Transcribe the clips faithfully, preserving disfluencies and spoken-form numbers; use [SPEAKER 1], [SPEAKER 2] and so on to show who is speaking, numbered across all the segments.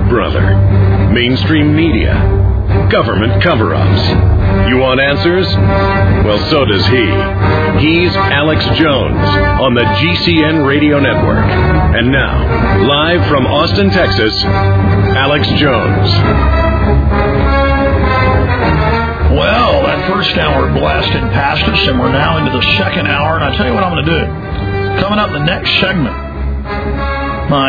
[SPEAKER 1] brother. Mainstream media. Government cover-ups. You want answers? Well, so does he. He's Alex Jones on the G C N Radio Network. And now, live from Austin, Texas, Alex Jones.
[SPEAKER 2] Well, that first hour blasted past us, and we're now into the second hour. And I tell you what I'm going to do. Coming up in the next segment, my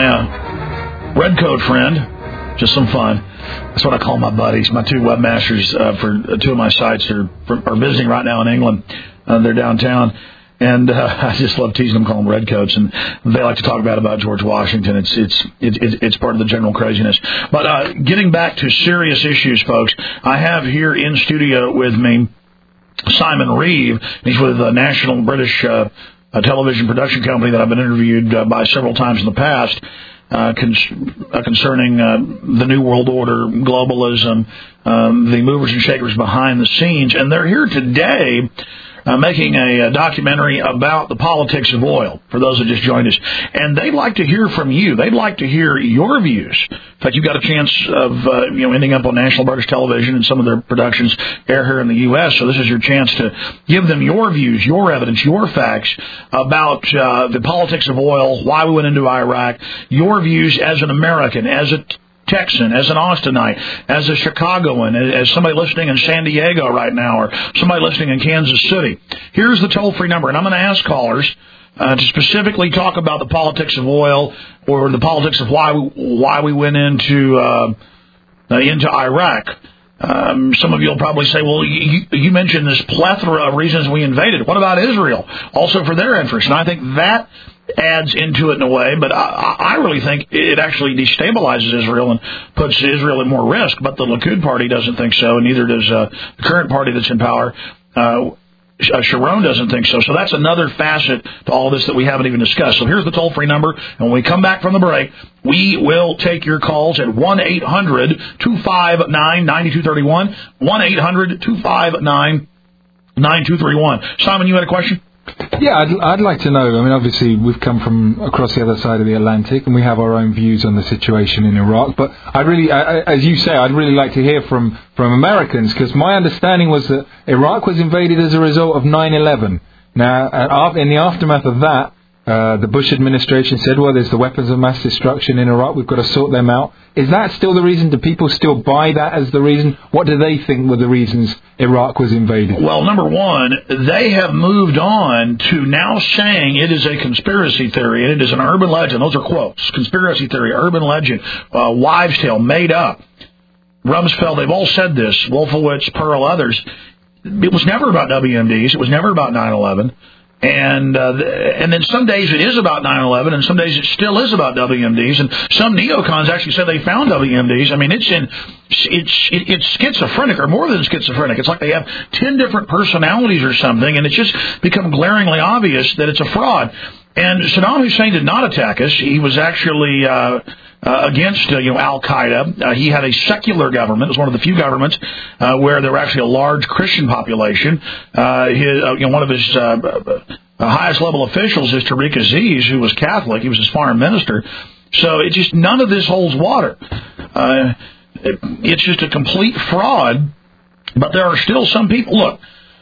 [SPEAKER 2] uh, Redcoat friend, just some fun. That's what I call my buddies. My two webmasters uh, for two of my sites are, are visiting right now in England. Uh, they're downtown. And uh, I just love teasing them, calling them redcoats, and they like to talk about about George Washington. It's it's it's it's part of the general craziness. But uh, getting back to serious issues, folks, I have here in studio with me Simon Reeve. He's with the National British uh, a television production company that I've been interviewed uh, by several times in the past. Uh, con- uh, concerning uh, the New World Order, globalism, um, the movers and shakers behind the scenes. And they're here today uh, making a, a documentary about the politics of oil, for those that just joined us. And they'd like to hear from you. They'd like to hear your views. In fact, you've got a chance of uh, you know ending up on National British Television, and some of their productions air here in the U S, so this is your chance to give them your views, your evidence, your facts about uh, the politics of oil, why we went into Iraq, your views as an American, as a Texan, as an Austinite, as a Chicagoan, as somebody listening in San Diego right now, or somebody listening in Kansas City. Here's the toll-free number, and I'm going to ask callers uh, to specifically talk about the politics of oil or the politics of why we, why we went into uh, uh, into Iraq. Um, some of you will probably say, well, you, you mentioned this plethora of reasons we invaded. What about Israel? Also for their interest. And I think that adds into it in a way, but I, I really think it actually destabilizes Israel and puts Israel at more risk. But the Likud party doesn't think so, and neither does uh, the current party that's in power. Uh, Sharon doesn't think so. So that's another facet to all this that we haven't even discussed. So here's the toll-free number. And when we come back from the break, we will take your calls at one eight hundred two five nine nine two three one, one eight hundred two five nine nine two three one. Simon, you had a question?
[SPEAKER 3] Yeah, I'd, I'd like to know. I mean, obviously, we've come from across the other side of the Atlantic, and we have our own views on the situation in Iraq. But I really, I, as you say, I'd really like to hear from, from Americans, because my understanding was that Iraq was invaded as a result of nine eleven. Now, in the aftermath of that, uh, the Bush administration said, well, there's the weapons of mass destruction in Iraq, we've got to sort them out. Is that still the reason? Do people still buy that as the reason? What do they think were the reasons Iraq was invaded?
[SPEAKER 2] Well, number one, they have moved on to now saying it is a conspiracy theory, and it is an urban legend. Those are quotes. Conspiracy theory, urban legend, uh, wives' tale, made up. Rumsfeld, they've all said this. Wolfowitz, Pearl, others. It was never about W M Ds. It was never about nine eleven. And uh, and then some days it is about nine eleven, and some days it still is about W M Ds. And some neocons actually said they found W M Ds. I mean, it's in it's it's schizophrenic, or more than schizophrenic. It's like they have ten different personalities or something, and it's just become glaringly obvious that it's a fraud. And Saddam Hussein did not attack us. He was actually uh, uh, against uh, you know Al Qaeda. Uh, he had a secular government. It was one of the few governments uh, where there were actually a large Christian population. Uh, his, uh, you know, one of his uh, uh, highest level officials is Tariq Aziz, who was Catholic. He was his foreign minister. So it just none of this holds water. Uh, it, it's just a complete fraud. But there are still some people. Look.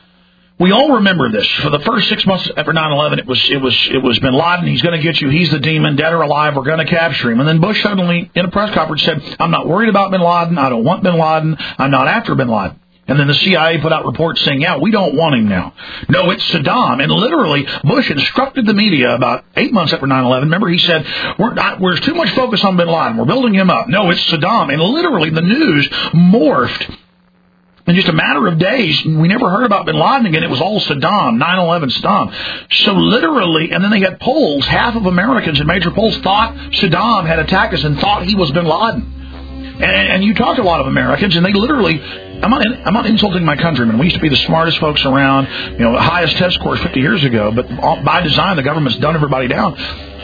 [SPEAKER 2] We all remember this. For the first six months after nine eleven, it was it was it was Bin Laden. He's going to get you. He's the demon, dead or alive. We're going to capture him. And then Bush suddenly, in a press conference, said, "I'm not worried about Bin Laden. I don't want Bin Laden. I'm not after Bin Laden." And then the C I A put out reports saying, "Yeah, we don't want him now. No, it's Saddam." And literally, Bush instructed the media about eight months after nine eleven. Remember, he said, "We're not, there's too much focus on Bin Laden. We're building him up. No, it's Saddam." And literally, the news morphed. In just a matter of days, we never heard about Bin Laden again. It was all Saddam, nine eleven Saddam. So literally, and then they had polls. Half of Americans in major polls thought Saddam had attacked us and thought he was Bin Laden. And, and you talk to a lot of Americans, and they literally, I'm not, I'm not insulting my countrymen. We used to be the smartest folks around, you know, highest test scores fifty years ago. But by design, the government's done everybody down.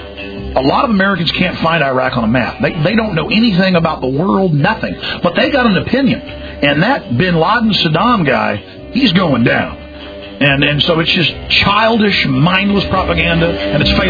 [SPEAKER 2] A lot of Americans can't find Iraq on a map. They they don't know anything about the world, nothing. But they got an opinion. And that Bin Laden Saddam guy, he's going down. And and so it's just childish, mindless propaganda, and it's failing.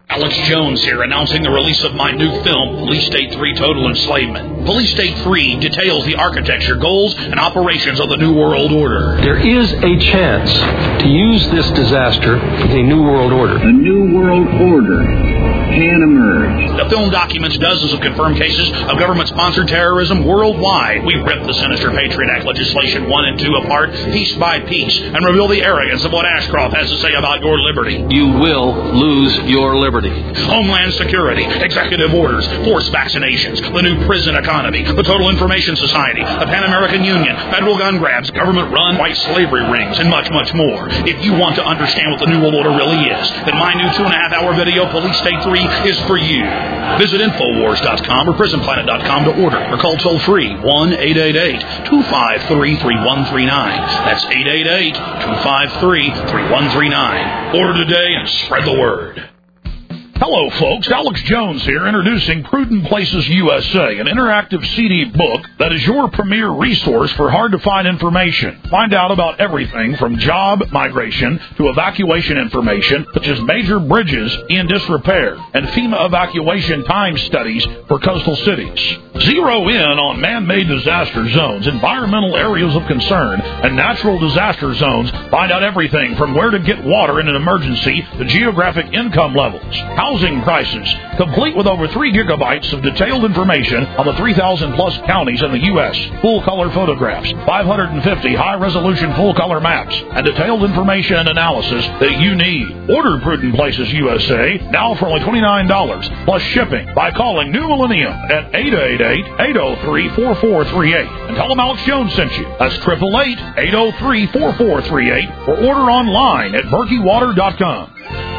[SPEAKER 2] Alex Jones here, announcing the release of my new film, Police State three Total Enslavement. Police State three details the architecture, goals, and operations of the New World Order.
[SPEAKER 4] There is a chance to use this disaster as a New World Order.
[SPEAKER 5] A New World Order can emerge.
[SPEAKER 2] The film documents dozens of confirmed cases of government-sponsored terrorism worldwide. We rip the sinister Patriot Act legislation one and two apart, piece by piece, and reveal the arrogance of what Ashcroft has to say about your liberty.
[SPEAKER 4] You will lose your liberty.
[SPEAKER 2] Homeland Security, executive orders, forced vaccinations, the new prison economy, the Total Information Society, the Pan American Union, federal gun grabs, government-run white slavery rings, and much, much more. If you want to understand what the New World Order really is, then my new two-and-a-half-hour video, Police State three, is for you. Visit Infowars dot com or Prison Planet dot com to order, or call toll-free one eight eight eight, two five three, three one three nine. That's eight eight eight, two five three, three one three nine. Order today and spread the word. Hello, folks. Alex Jones here, introducing Prudent Places U S A, an interactive C D book that is your premier resource for hard-to-find information. Find out about everything from job migration to evacuation information, such as major bridges in disrepair and FEMA evacuation time studies for coastal cities. Zero in on man-made disaster zones, environmental areas of concern, and natural disaster zones. Find out everything from where to get water in an emergency to geographic income levels, housing prices, complete with over three gigabytes of detailed information on the three thousand plus counties in the U S, full-color photographs, five hundred fifty high-resolution full-color maps, and detailed information and analysis that you need. Order Prudent Places U S A now for only twenty-nine dollars plus shipping by calling New Millennium at eight eight eight, eight oh three, four four three eight and tell them Alex Jones sent you. That's eight eight eight, eight oh three, four four three eight or order online at berkey water dot com.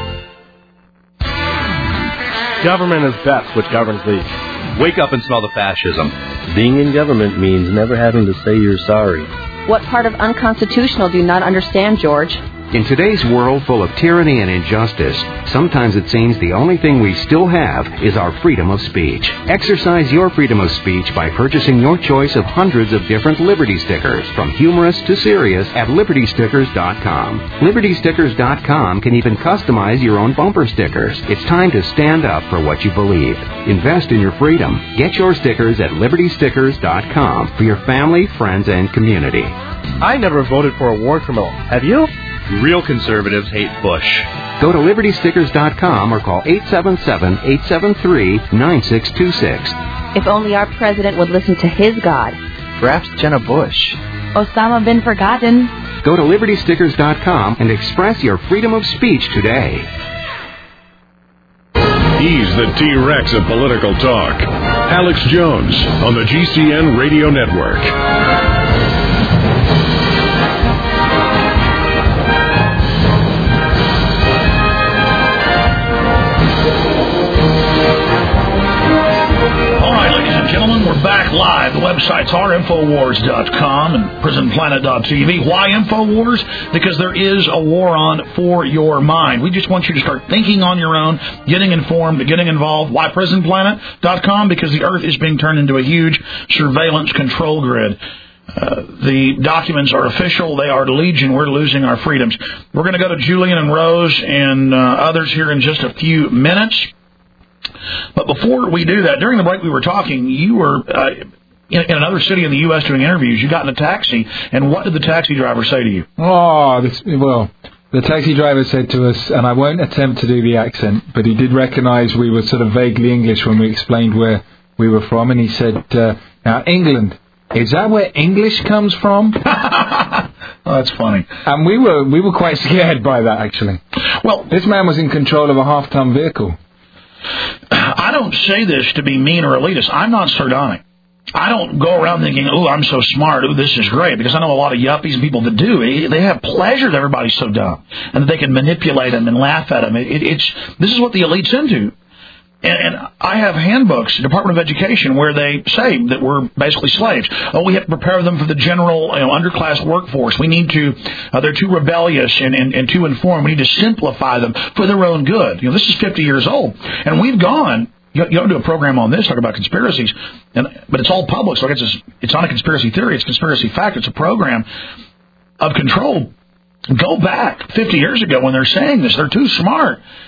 [SPEAKER 6] Government is best which governs thee.
[SPEAKER 7] Wake up and smell the fascism.
[SPEAKER 8] Being in government means never having to say you're sorry.
[SPEAKER 9] What part of unconstitutional do you not understand, George?
[SPEAKER 10] In today's world full of tyranny and injustice, sometimes it seems the only thing we still have is our freedom of speech. Exercise your freedom of speech by purchasing your choice of hundreds of different Liberty stickers, from humorous to serious, at liberty stickers dot com. liberty stickers dot com can even customize your own bumper stickers. It's time to stand up for what you believe. Invest in your freedom. Get your stickers at liberty stickers dot com for your family, friends, and community.
[SPEAKER 6] I never voted for a war criminal. Have you?
[SPEAKER 7] Real conservatives hate Bush.
[SPEAKER 10] Go to liberty stickers dot com or call eight seven seven, eight seven three, nine six two six.
[SPEAKER 9] If only our president would listen to his God.
[SPEAKER 8] Perhaps Jenna Bush.
[SPEAKER 9] Osama bin Forgotten.
[SPEAKER 10] Go to liberty stickers dot com and express your freedom of speech today.
[SPEAKER 1] He's the T-Rex of political talk. Alex Jones on the G C N Radio Network.
[SPEAKER 2] Gentlemen, we're back live. The websites are infowars dot com and prison planet dot t v. Why InfoWars? Because there is a war on for your mind. We just want you to start thinking on your own, getting informed, getting involved. Why prison planet dot com? Because the earth is being turned into a huge surveillance control grid. Uh, the documents are official. They are legion. We're losing our freedoms. We're going to go to Julian and Rose and uh, others here in just a few minutes. But before we do that, during the break we were talking, you were uh, in, in another city in the U S doing interviews. You got in a taxi, and what did the taxi driver say to you?
[SPEAKER 3] Oh, this, well, the taxi driver said to us, and I won't attempt to do the accent, but he did recognize we were sort of vaguely English when we explained where we were from, and he said, uh, now, England, is that where English comes from?
[SPEAKER 2] Oh, that's funny.
[SPEAKER 3] And we were we were quite scared by that, actually.
[SPEAKER 2] Well,
[SPEAKER 3] this man was in control of a half-ton vehicle.
[SPEAKER 2] I don't say this to be mean or elitist. I'm not sardonic. I don't go around thinking, oh, I'm so smart, oh, this is great, because I know a lot of yuppies and people that do. They have pleasure that everybody's so dumb, and that they can manipulate them and laugh at them. It, it, it's This is what the elite's into. And, and I have handbooks, Department of Education, where they say that we're basically slaves. Oh, we have to prepare them for the general, you know, underclass workforce. We need to, uh, they're too rebellious and, and, and too informed. We need to simplify them for their own good. You know, this is fifty years old. And we've gone, you, you don't do a program on this, talk about conspiracies, and but it's all public, so it's, just, it's not a conspiracy theory, it's conspiracy fact. It's a program of control. Go back fifty years ago when they're saying this. They're too smart.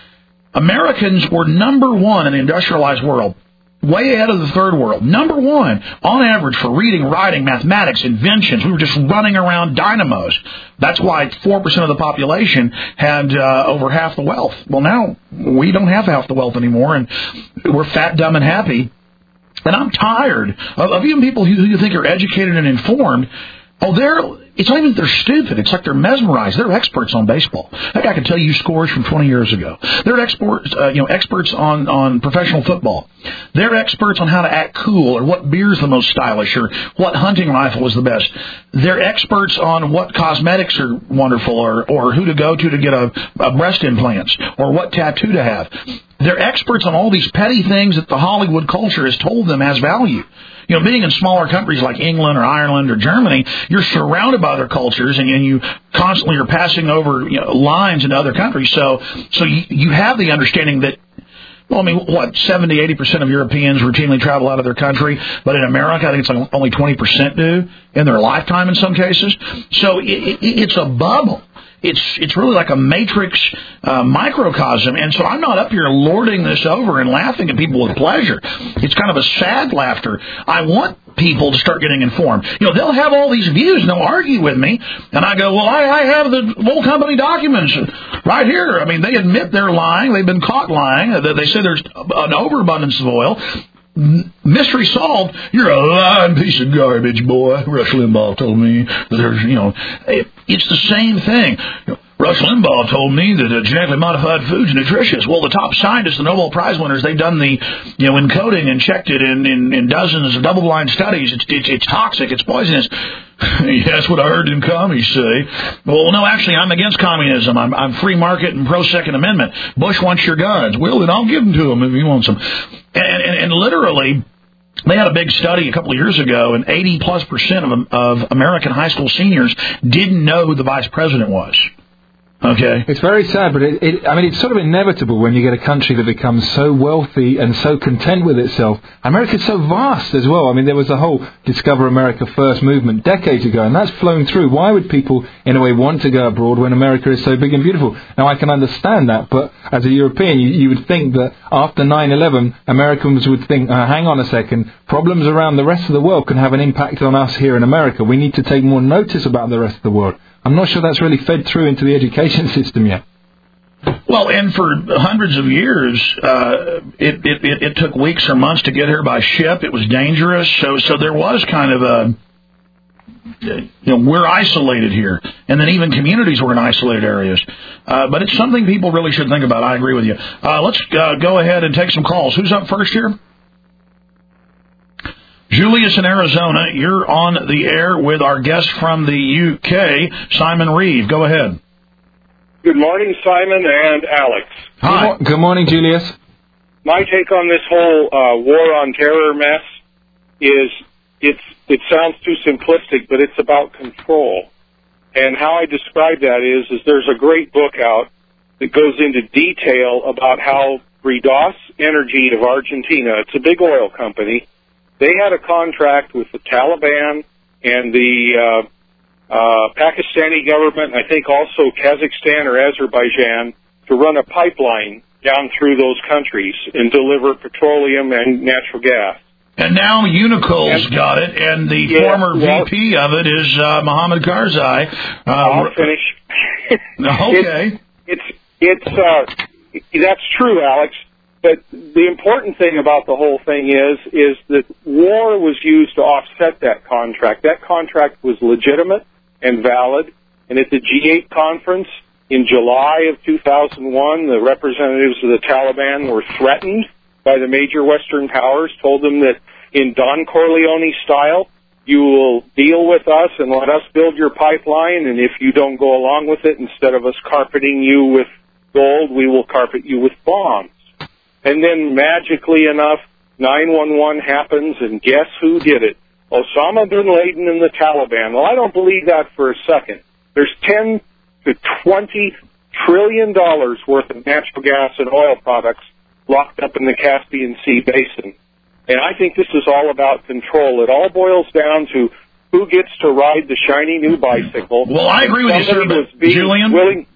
[SPEAKER 2] Americans were number one in the industrialized world, way ahead of the third world. Number one, on average, for reading, writing, mathematics, inventions. We were just running around dynamos. That's why four percent of the population had uh, over half the wealth. Well, now we don't have half the wealth anymore, and we're fat, dumb, and happy. And I'm tired of, of even people who, who you think are educated and informed. Oh, they're... It's not even that they're stupid. It's like they're mesmerized. They're experts on baseball. That guy can tell you scores from twenty years ago. They're experts, uh, you know, experts on, on professional football. They're experts on how to act cool or what beer's the most stylish or what hunting rifle is the best. They're experts on what cosmetics are wonderful or, or who to go to to get a, a breast implants or what tattoo to have. They're experts on all these petty things that the Hollywood culture has told them has value. You know, being in smaller countries like England or Ireland or Germany, you're surrounded by other cultures, and, and you constantly are passing over, you know, lines into other countries. So, so you, you have the understanding that, well, I mean, what, seventy, eighty percent of Europeans routinely travel out of their country, but in America, I think it's like only twenty percent do in their lifetime in some cases. So it, it, it's a bubble. It's it's really like a matrix uh, microcosm, and so I'm not up here lording this over and laughing at people with pleasure. It's kind of a sad laughter. I want people to start getting informed. You know, they'll have all these views and they'll argue with me, and I go, well, I, I have the full company documents right here. I mean, they admit they're lying. They've been caught lying. They say there's an overabundance of oil. Mystery solved. You're a lying piece of garbage, boy. Rush Limbaugh told me that there's, you know, it, it's the same thing. You know, Rush Limbaugh told me that uh, genetically modified food's nutritious. Well, the top scientists, the Nobel Prize winners, they've done the, you know, encoding and checked it in, in, in dozens of double-blind studies. It's, it's it's toxic. It's poisonous. Yeah, that's what I heard in commies say. Well, no, actually, I'm against communism. I'm, I'm free market and pro-Second Amendment. Bush wants your guns. Well, then I'll give them to him if he wants them. And, and, and literally, they had a big study a couple of years ago, and eighty plus percent of, of American high school seniors didn't know who the vice president was. Okay.
[SPEAKER 3] It's very sad, but it, it, I mean, it's sort of inevitable when you get a country that becomes so wealthy and so content with itself. America's so vast as well. I mean, there was a whole Discover America First movement decades ago, and that's flown through. Why would people, in a way, want to go abroad when America is so big and beautiful? Now, I can understand that, but as a European, you, you would think that after nine eleven, Americans would think, uh, hang on a second, problems around the rest of the world can have an impact on us here in America. We need to take more notice about the rest of the world. I'm not sure that's really fed through into the education system yet.
[SPEAKER 2] Well, and for hundreds of years, uh, it, it, it, it took weeks or months to get here by ship. It was dangerous. So, so there was kind of a, you know, we're isolated here. And then even communities were in isolated areas. Uh, but it's something people really should think about. I agree with you. Uh, let's uh, go ahead and take some calls. Who's up first here? Julius in Arizona, you're on the air with our guest from the U K, Simon Reeve. Go ahead.
[SPEAKER 11] Good morning, Simon and Alex.
[SPEAKER 3] Hi. Good, mo- good morning, Julius.
[SPEAKER 11] My take on this whole uh, war on terror mess is it's it sounds too simplistic, but it's about control. And how I describe that is, is there's a great book out that goes into detail about how Redos Energy of Argentina, it's a big oil company, they had a contract with the Taliban and the uh, uh, Pakistani government, and I think also Kazakhstan or Azerbaijan, to run a pipeline down through those countries and deliver petroleum and natural gas.
[SPEAKER 2] And now Unicol's and, got it, and the yeah, former well, V P of it is uh, Mohammed Karzai. Uh,
[SPEAKER 11] I'll finish.
[SPEAKER 2] Okay.
[SPEAKER 11] It's, it's, it's uh, that's true, Alex. But the important thing about the whole thing is, is that war was used to offset that contract. That contract was legitimate and valid. And at the G eight conference in July of two thousand one, the representatives of the Taliban were threatened by the major Western powers, told them that in Don Corleone style, you will deal with us and let us build your pipeline, and if you don't go along with it, instead of us carpeting you with gold, we will carpet you with bombs. And then, magically enough, nine one one happens, and guess who did it? Osama bin Laden and the Taliban. Well, I don't believe that for a second. There's ten to twenty trillion dollars worth of natural gas and oil products locked up in the Caspian Sea basin. And I think this is all about control. It all boils down to who gets to ride the shiny new bicycle.
[SPEAKER 2] Well, I agree with you, sir, but Julian,
[SPEAKER 11] willing,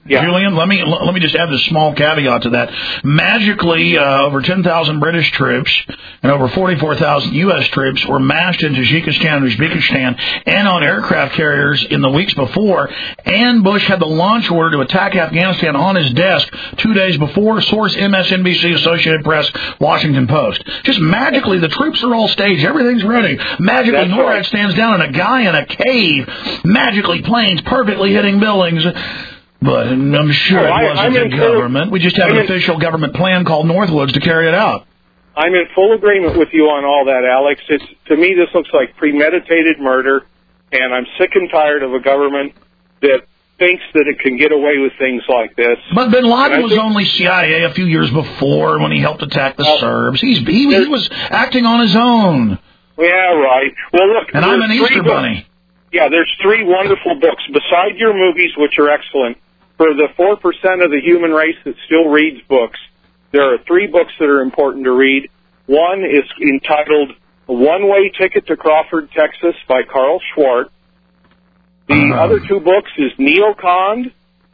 [SPEAKER 11] Yeah.
[SPEAKER 2] Julian, let me let me just add this small caveat to that. Magically, uh, over ten thousand British troops and over forty-four thousand U S troops were massed into Tajikistan and Uzbekistan and on aircraft carriers in the weeks before. And Bush had the launch order to attack Afghanistan on his desk two days before. Source M S N B C, Associated Press, Washington Post. Just magically, the troops are all staged. Everything's ready. Magically, That's NORAD right. stands down and a guy in a cave. Magically, planes perfectly hitting buildings. But I'm sure
[SPEAKER 11] well,
[SPEAKER 2] it wasn't
[SPEAKER 11] I,
[SPEAKER 2] the government. We just have I'm an official in, government plan called Northwoods to carry it out.
[SPEAKER 11] I'm in full agreement with you on all that, Alex. It's, to me, this looks like premeditated murder, and I'm sick and tired of a government that thinks that it can get away with things like this.
[SPEAKER 2] But Bin Laden was think, only C I A a few years before when he helped attack the uh, Serbs. He's, he, he was acting on his own.
[SPEAKER 11] Yeah, right. Well, look,
[SPEAKER 2] and I'm an Easter bunny.
[SPEAKER 11] Yeah, there's three wonderful books, beside your movies, which are excellent. For the four percent of the human race that still reads books, there are three books that are important to read. One is entitled One Way Ticket to Crawford, Texas by Carl Schwartz. The uh-huh. other two books is Neocon,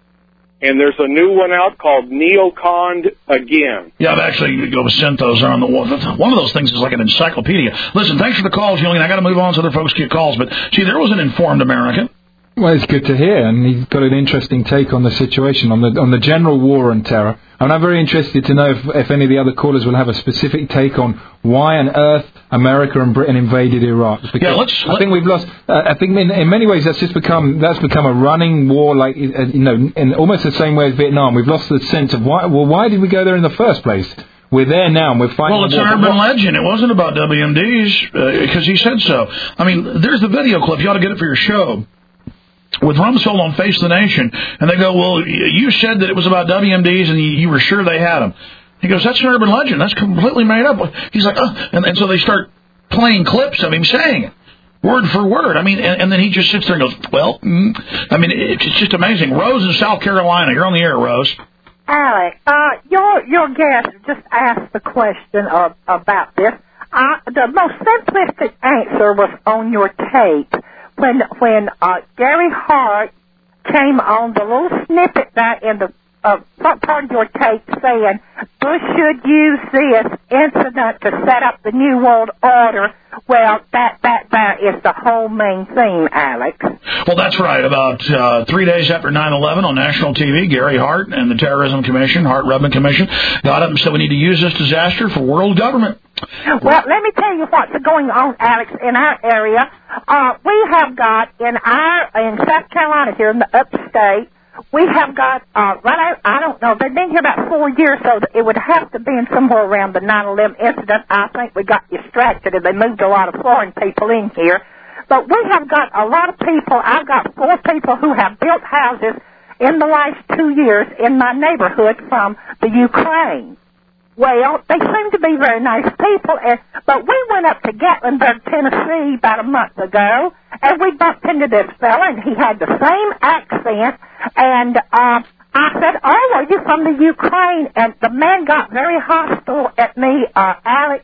[SPEAKER 11] and there's a new one out called Neocon Again.
[SPEAKER 2] Yeah, I've actually sent those on the wall. One of those things is like an encyclopedia. Listen, thanks for the call, Julian. I got to move on so other folks get calls. But, see, there was an informed American.
[SPEAKER 3] Well, it's good to hear, and he's got an interesting take on the situation, on the on the general war on terror. And I'm very interested to know if, if any of the other callers will have a specific take on why on earth America and Britain invaded Iraq. Because
[SPEAKER 2] yeah, let's,
[SPEAKER 3] I think we've lost. Uh, I think in, in many ways that's just become that's become a running war, like uh, you know, in almost the same way as Vietnam. We've lost the sense of why. Well, why did we go there in the first place? We're there now, and we're fighting.
[SPEAKER 2] Well, it's an urban legend. It wasn't about W M Ds because uh, he said so. I mean, there's the video clip. You ought to get it for your show. With Rumsfeld on Face the Nation, and they go, well, you said that it was about W M Ds, and you, you were sure they had them. He goes, that's an urban legend. That's completely made up. He's like, oh. and, and so they start playing clips of him saying it, word for word. I mean, and, and then he just sits there and goes, well, mm. I mean, it's just amazing. Rose in South Carolina. You're on the air, Rose.
[SPEAKER 12] Alex, uh, your your guest just asked the question of, about this. Uh, the most simplistic answer was on your tape. When when uh, Gary Hart came on the little snippet that in the uh, front part of your tape saying Bush should use this incident to set up the New World Order, well, that that that is the whole main theme, Alex.
[SPEAKER 2] Well, that's right. About uh, three days after nine eleven on national T V, Gary Hart and the Terrorism Commission, Hart-Rubin Commission, got up and said we need to use this disaster for world government.
[SPEAKER 12] Well, let me tell you what's going on, Alex, in our area. Uh, we have got in our in South Carolina here in the upstate, we have got uh, right. I, I don't know. They've been here about four years, so it would have to be in somewhere around the nine eleven incident. I think we got distracted and they moved a lot of foreign people in here. But we have got a lot of people. I've got four people who have built houses in the last two years in my neighborhood from the Ukraine. Well, they seem to be very nice people, and, but we went up to Gatlinburg, Tennessee about a month ago, and we bumped into this fella, and he had the same accent, and uh, I said, oh, are you from the Ukraine? And the man got very hostile at me, uh, Alex,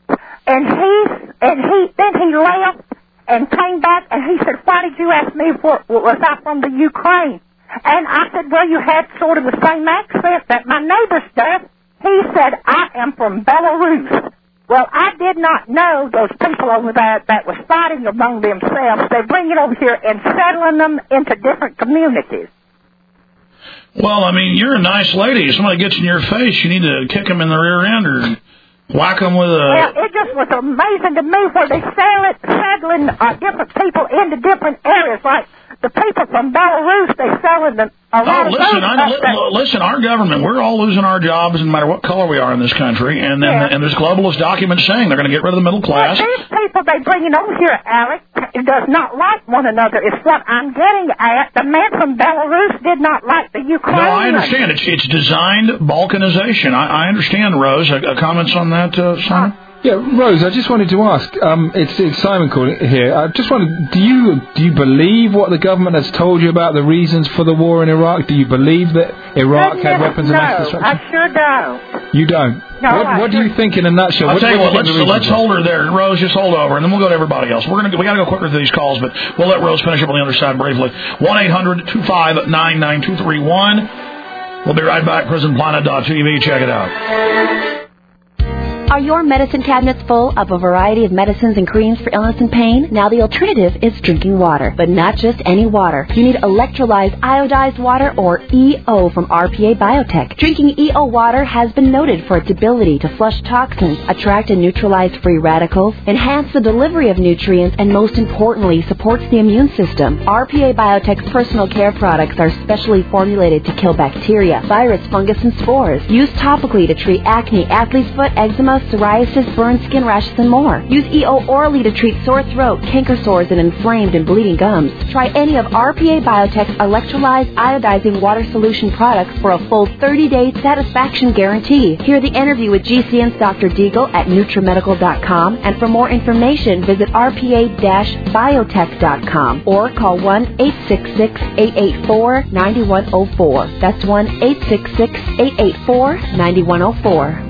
[SPEAKER 12] and he, and he, then he left and came back, and he said, why did you ask me for, was I from the Ukraine? And I said, well, you had sort of the same accent that my neighbors does. He said, I am from Belarus. Well, I did not know those people over there that were fighting among themselves. They're bringing over here and settling them into different communities.
[SPEAKER 2] Well, I mean, you're a nice lady. If somebody gets in your face, you need to kick them in the rear end or whack them with a...
[SPEAKER 12] Well, it just was amazing to me where they sell it, settling uh, different people into different areas. Like the people from Belarus, they selling them a lot
[SPEAKER 2] oh,
[SPEAKER 12] of
[SPEAKER 2] listen,
[SPEAKER 12] those.
[SPEAKER 2] I, li- listen, our government, we're all losing our jobs no matter what color we are in this country. And then, yeah. and there's globalist documents saying they're going to get rid of the middle class.
[SPEAKER 12] Well, these people they bringing over here, Alex, does not like one another. It's what I'm getting at. The man from Belarus did not like the Ukraine.
[SPEAKER 2] No, I understand. It's it's designed balkanization. I, I understand, Rose. Uh, comments on that, uh, Simon?
[SPEAKER 3] Yeah, Rose, I just wanted to ask, um, it's, it's Simon calling here. I just wanted, do you do you believe what the government has told you about the reasons for the war in Iraq? Do you believe that Iraq had weapons of mass destruction?
[SPEAKER 12] I sure don't.
[SPEAKER 3] You don't?
[SPEAKER 12] No,
[SPEAKER 3] what
[SPEAKER 12] I
[SPEAKER 3] what do you think in a nutshell?
[SPEAKER 2] I'll
[SPEAKER 3] what,
[SPEAKER 2] tell you
[SPEAKER 3] what,
[SPEAKER 2] what,
[SPEAKER 3] do
[SPEAKER 2] let's,
[SPEAKER 3] think
[SPEAKER 2] let's hold her there. Rose, just hold over, and then we'll go to everybody else. We're gonna we got to go quicker through these calls, but we'll let Rose finish up on the other side briefly. one eight hundred two five nine nine two three one. We'll be right back. prison planet dot t v. Check it out.
[SPEAKER 9] Are your medicine cabinets full of a variety of medicines and creams for illness and pain? Now the alternative is drinking water, but not just any water. You need electrolyzed iodized water, or E O, from R P A Biotech. Drinking E O water has been noted for its ability to flush toxins, attract and neutralize free radicals, enhance the delivery of nutrients, and most importantly, supports the immune system. R P A Biotech's personal care products are specially formulated to kill bacteria, virus, fungus, and spores. Used topically to treat acne, athlete's foot, eczema, psoriasis, burn, skin rashes, and more. Use E O orally to treat sore throat, canker sores, and inflamed and bleeding gums. Try any of R P A Biotech's electrolyzed iodizing water solution products for a full thirty-day satisfaction guarantee. Hear the interview with G C N's Doctor Deagle at Nutrimedical dot com, and for more information, visit R P A biotech dot com or call one eight six six, eight eight four, nine one zero four. That's one eight six six, eight eight four, nine one zero four.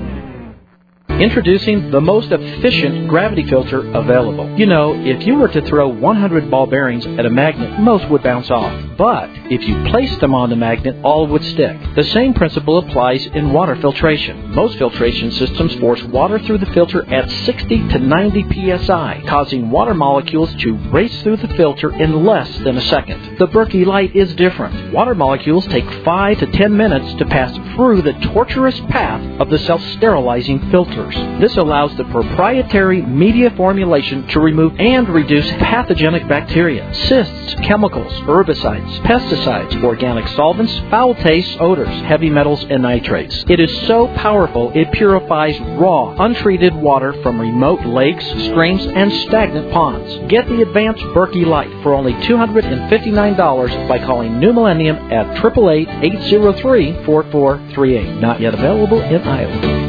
[SPEAKER 13] Introducing the most efficient gravity filter available. You know, if you were to throw one hundred ball bearings at a magnet, most would bounce off. But if you placed them on the magnet, all would stick. The same principle applies in water filtration. Most filtration systems force water through the filter at sixty to ninety P S I, causing water molecules to race through the filter in less than a second. The Berkey Light is different. Water molecules take five to ten minutes to pass through the tortuous path of the self-sterilizing filters. This allows the proprietary media formulation to remove and reduce pathogenic bacteria, cysts, chemicals, herbicides, pesticides, organic solvents, foul tastes, odors, heavy metals, and nitrates. It is so powerful it purifies raw, untreated water from remote lakes, streams, and stagnant ponds. Get the advanced Berkey Light for only two hundred fifty-nine dollars by calling New Millennium at eight eight eight, eight zero three, four four three eight. Not yet available in Iowa.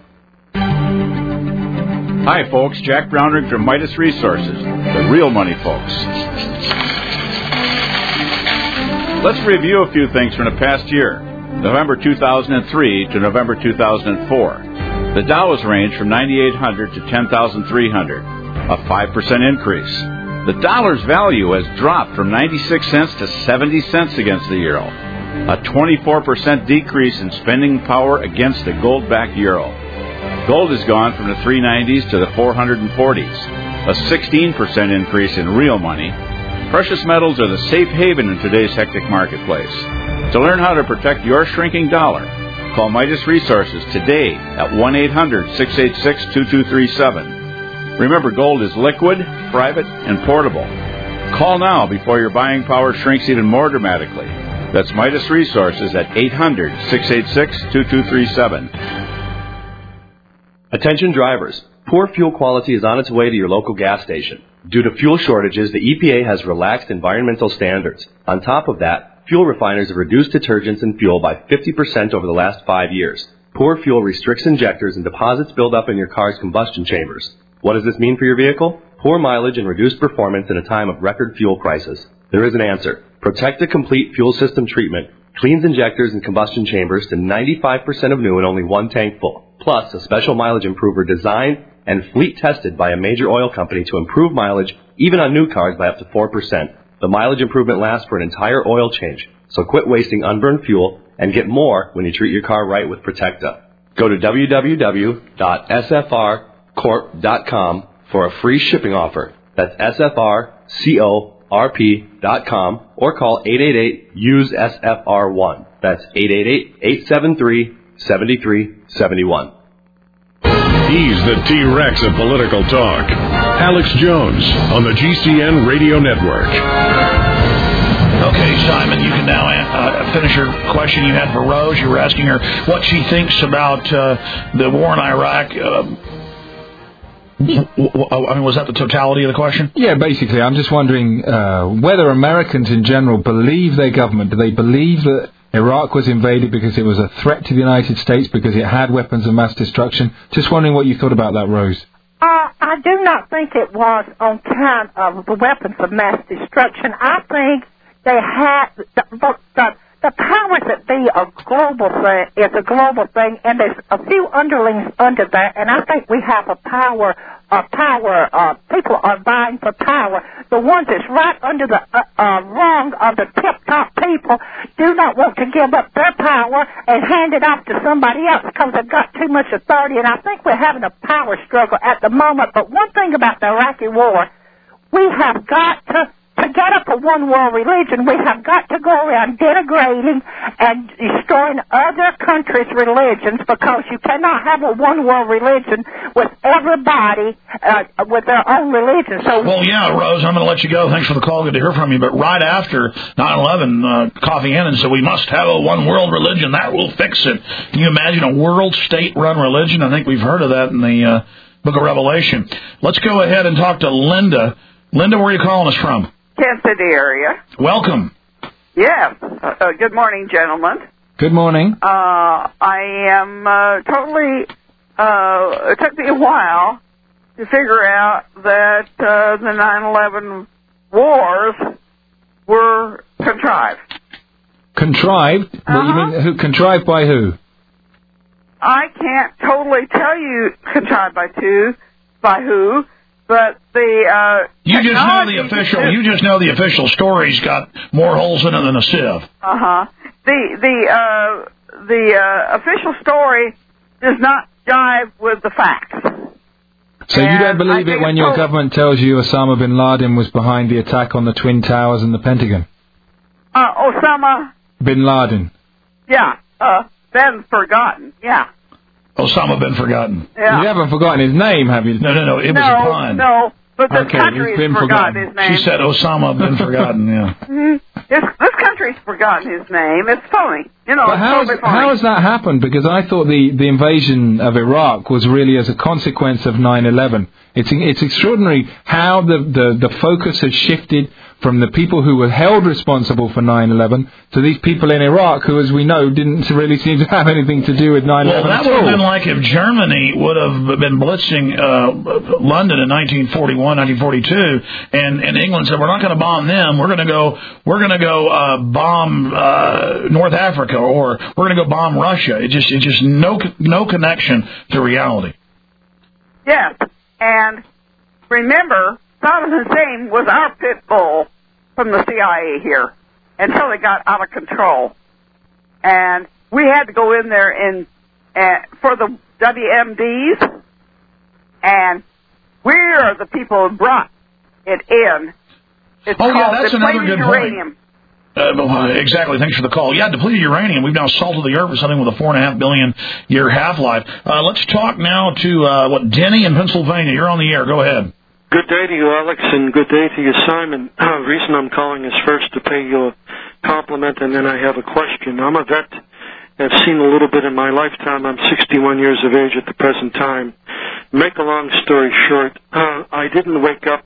[SPEAKER 14] Hi, folks. Jack Brownrigg from Midas Resources, the real money folks. Let's review a few things from the past year, November two thousand three to November two thousand four. The Dow has ranged from ninety-eight hundred to ten thousand three hundred, a five percent increase. The dollar's value has dropped from ninety-six cents to seventy cents against the euro, a twenty-four percent decrease in spending power against the gold-backed euro. Gold has gone from the three nineties to the four forties, a sixteen percent increase in real money. Precious metals are the safe haven in today's hectic marketplace. To learn how to protect your shrinking dollar, call Midas Resources today at one eight hundred, six eight six, two two three seven. Remember, gold is liquid, private, and portable. Call now before your buying power shrinks even more dramatically. That's Midas Resources at eight hundred, six eight six, two two three seven.
[SPEAKER 7] Attention drivers. Poor fuel quality is on its way to your local gas station. Due to fuel shortages, the E P A has relaxed environmental standards. On top of that, fuel refiners have reduced detergents and fuel by fifty percent over the last five years. Poor fuel restricts injectors and deposits build up in your car's combustion chambers. What does this mean for your vehicle? Poor mileage and reduced performance in a time of record fuel prices. There is an answer. Protecta Complete Fuel System Treatment cleans injectors and combustion chambers to ninety-five percent of new in only one tank full. Plus, a special mileage improver designed and fleet tested by a major oil company to improve mileage even on new cars by up to four percent. The mileage improvement lasts for an entire oil change, so quit wasting unburned fuel and get more when you treat your car right with Protecta. Go to w w w dot s f r corp dot com for a free shipping offer. That's S F R corp dot com or call eight eight eight, use S F R one. That's eight eight eight, eight seven three, seven three seven one.
[SPEAKER 1] He's the T-Rex of political talk. Alex Jones on the G C N Radio Network.
[SPEAKER 2] Okay, Simon, you can now uh, finish your question you had for Rose. You were asking her what she thinks about uh, the war in Iraq. Uh, I mean, was that the totality of the question?
[SPEAKER 3] Yeah, basically. I'm just wondering uh, whether Americans in general believe their government. Do they believe that Iraq was invaded because it was a threat to the United States, because it had weapons of mass destruction. Just wondering what you thought about that, Rose.
[SPEAKER 12] Uh, I do not think it was on account of the weapons of mass destruction. I think they had the, the, the powers that be a global thing is a global thing, and there's a few underlings under that, and I think we have a power. Uh, power. Uh, people are vying for power. The ones that's right under the uh, uh, rung of the tip-top people do not want to give up their power and hand it off to somebody else because they've got too much authority. And I think we're having a power struggle at the moment. But one thing about the Iraqi war, we have got to, to get up a one-world religion, we have got to go around denigrating and destroying other countries' religions, because you cannot have a one-world religion with everybody uh, with their own religion. So,
[SPEAKER 2] well, yeah, Rose, I'm going to let you go. Thanks for the call. Good to hear from you. But right after nine eleven, uh, Kofi Annan said we must have a one-world religion. That will fix it. Can you imagine a world state-run religion? I think we've heard of that in the uh, Book of Revelation. Let's go ahead and talk to Linda. Linda, where are you calling us from?
[SPEAKER 15] Kansas City area.
[SPEAKER 2] Welcome.
[SPEAKER 15] Yes. Uh, uh, good morning, gentlemen.
[SPEAKER 3] Good morning.
[SPEAKER 15] Uh, I am uh, totally, uh, it took me a while to figure out that uh, the nine eleven wars were contrived.
[SPEAKER 3] Contrived?
[SPEAKER 15] Uh-huh.
[SPEAKER 3] What, you mean, who, contrived by who?
[SPEAKER 15] I can't totally tell you contrived by two, by who, but the uh,
[SPEAKER 2] you just know the official. You just know the official story's got more holes in it than a sieve.
[SPEAKER 15] Uh huh. The the uh, the uh, official story does not jive with the facts.
[SPEAKER 3] So
[SPEAKER 15] and
[SPEAKER 3] you don't believe it when your
[SPEAKER 15] totally
[SPEAKER 3] government tells you Osama bin Laden was behind the attack on the Twin Towers and the Pentagon?
[SPEAKER 15] Uh, Osama
[SPEAKER 3] Bin Laden.
[SPEAKER 15] Yeah. Uh, been forgotten. Yeah.
[SPEAKER 2] Osama bin forgotten.
[SPEAKER 15] Yeah.
[SPEAKER 3] You haven't forgotten his name, have you?
[SPEAKER 2] No, no, no. It was
[SPEAKER 15] no,
[SPEAKER 2] a pun.
[SPEAKER 15] No, but the
[SPEAKER 3] okay,
[SPEAKER 15] country's
[SPEAKER 3] been
[SPEAKER 15] forgotten
[SPEAKER 3] forgotten.
[SPEAKER 15] his name.
[SPEAKER 2] She said Osama bin forgotten. Yeah.
[SPEAKER 15] Mm-hmm. This, this country's forgotten his name. It's phony. You know,
[SPEAKER 3] But
[SPEAKER 15] it's
[SPEAKER 3] how,
[SPEAKER 15] totally
[SPEAKER 3] has,
[SPEAKER 15] phony.
[SPEAKER 3] how has that happened? Because I thought the, the invasion of Iraq was really as a consequence of nine eleven. It's it's extraordinary how the, the, the focus has shifted from the people who were held responsible for nine eleven to these people in Iraq who, as we know, didn't really seem to have anything to do with nine eleven
[SPEAKER 2] Well, that
[SPEAKER 3] at
[SPEAKER 2] would
[SPEAKER 3] all.
[SPEAKER 2] have been like if Germany would have been blitzing uh, London in nineteen forty-one, nineteen forty-two, and, and England said, we're not going to bomb them. We're going to go. We're going to go uh, bomb uh, North Africa, or we're going to go bomb Russia. It just, it just no, no connection to reality.
[SPEAKER 15] Yes, and remember, Saddam Hussein was our pit bull from the C I A here until it got out of control. And we had to go in there and uh, for the W M Ds, and we are the people who brought it in. It's
[SPEAKER 2] oh, yeah,
[SPEAKER 15] called
[SPEAKER 2] that's another
[SPEAKER 15] depleted
[SPEAKER 2] good
[SPEAKER 15] uranium.
[SPEAKER 2] point. Uh, exactly. Thanks for the call. Yeah, depleted uranium. We've now salted the earth with something with a four and a half billion year half-life. Uh, let's talk now to, uh, what, Denny in Pennsylvania. You're on the air. Go ahead.
[SPEAKER 16] Good day to you, Alex, and good day to you, Simon. The uh, reason I'm calling is first to pay you a compliment, and then I have a question. I'm a vet. I've seen a little bit in my lifetime. I'm sixty-one years of age at the present time. Make a long story short, uh, I didn't wake up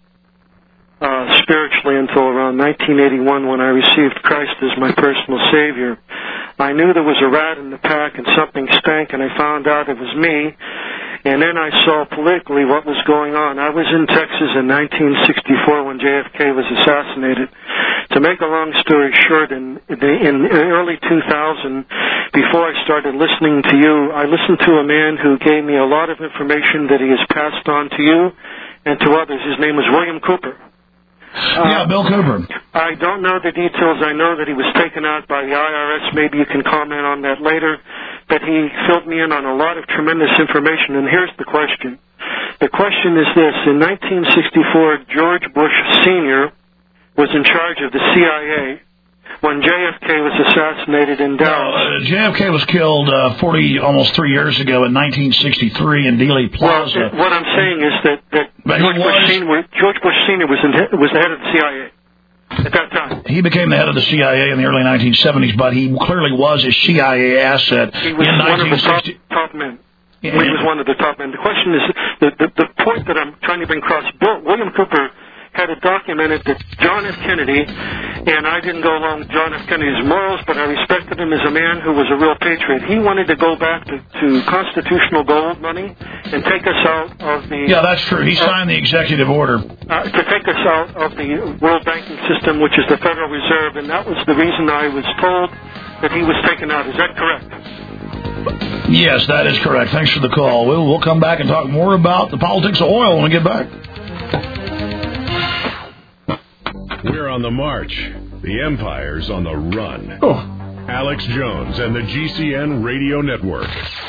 [SPEAKER 16] uh, spiritually until around nineteen eighty-one when I received Christ as my personal Savior. I knew there was a rat in the pack and something stank, and I found out it was me. And then I saw politically what was going on. I was in Texas in nineteen sixty-four when J F K was assassinated. To make a long story short, in, in early two thousand, before I started listening to you, I listened to a man who gave me a lot of information that he has passed on to you and to others. His name was William Cooper.
[SPEAKER 2] Uh, yeah, Bill Cooper.
[SPEAKER 16] I don't know the details. I know that he was taken out by the I R S. Maybe you can comment on that later. But he filled me in on a lot of tremendous information. And here's the question. The question is this. In nineteen sixty-four, George Bush Senior was in charge of the C I A when J F K was assassanated in Dallas.
[SPEAKER 2] Uh, J F K was killed uh, forty, almost three years ago in nineteen sixty-three in Dealey Plaza.
[SPEAKER 16] Well, what I'm saying is that, that George,
[SPEAKER 2] was,
[SPEAKER 16] Bush Senior, George Bush Senior was, in, was the head of the C I A. At that time.
[SPEAKER 2] He became the head of the C I A in the early nineteen seventies, but he clearly was a C I A asset
[SPEAKER 16] he was
[SPEAKER 2] in
[SPEAKER 16] one of the top,
[SPEAKER 2] nineteen sixty.
[SPEAKER 16] top men.
[SPEAKER 2] Yeah.
[SPEAKER 16] He was one of the top men. The question is, the, the, the point that I'm trying to bring across, Bill, William Cooper had it documented that John F. Kennedy, and I didn't go along with John F. Kennedy's morals, but I respected him as a man who was a real patriot. He wanted to go back to, to constitutional gold money and take us out of the...
[SPEAKER 2] Yeah, that's true. He signed the executive order.
[SPEAKER 16] Uh, to take us out of the world banking system, which is the Federal Reserve, and that was the reason I was told that he was taken out. Is that correct?
[SPEAKER 2] Yes, that is correct. Thanks for the call. We'll, we'll come back and talk more about the politics of oil when we get back.
[SPEAKER 1] We're on the march. The Empire's on the run.
[SPEAKER 2] Oh.
[SPEAKER 1] Alex Jones and the G C N Radio Network.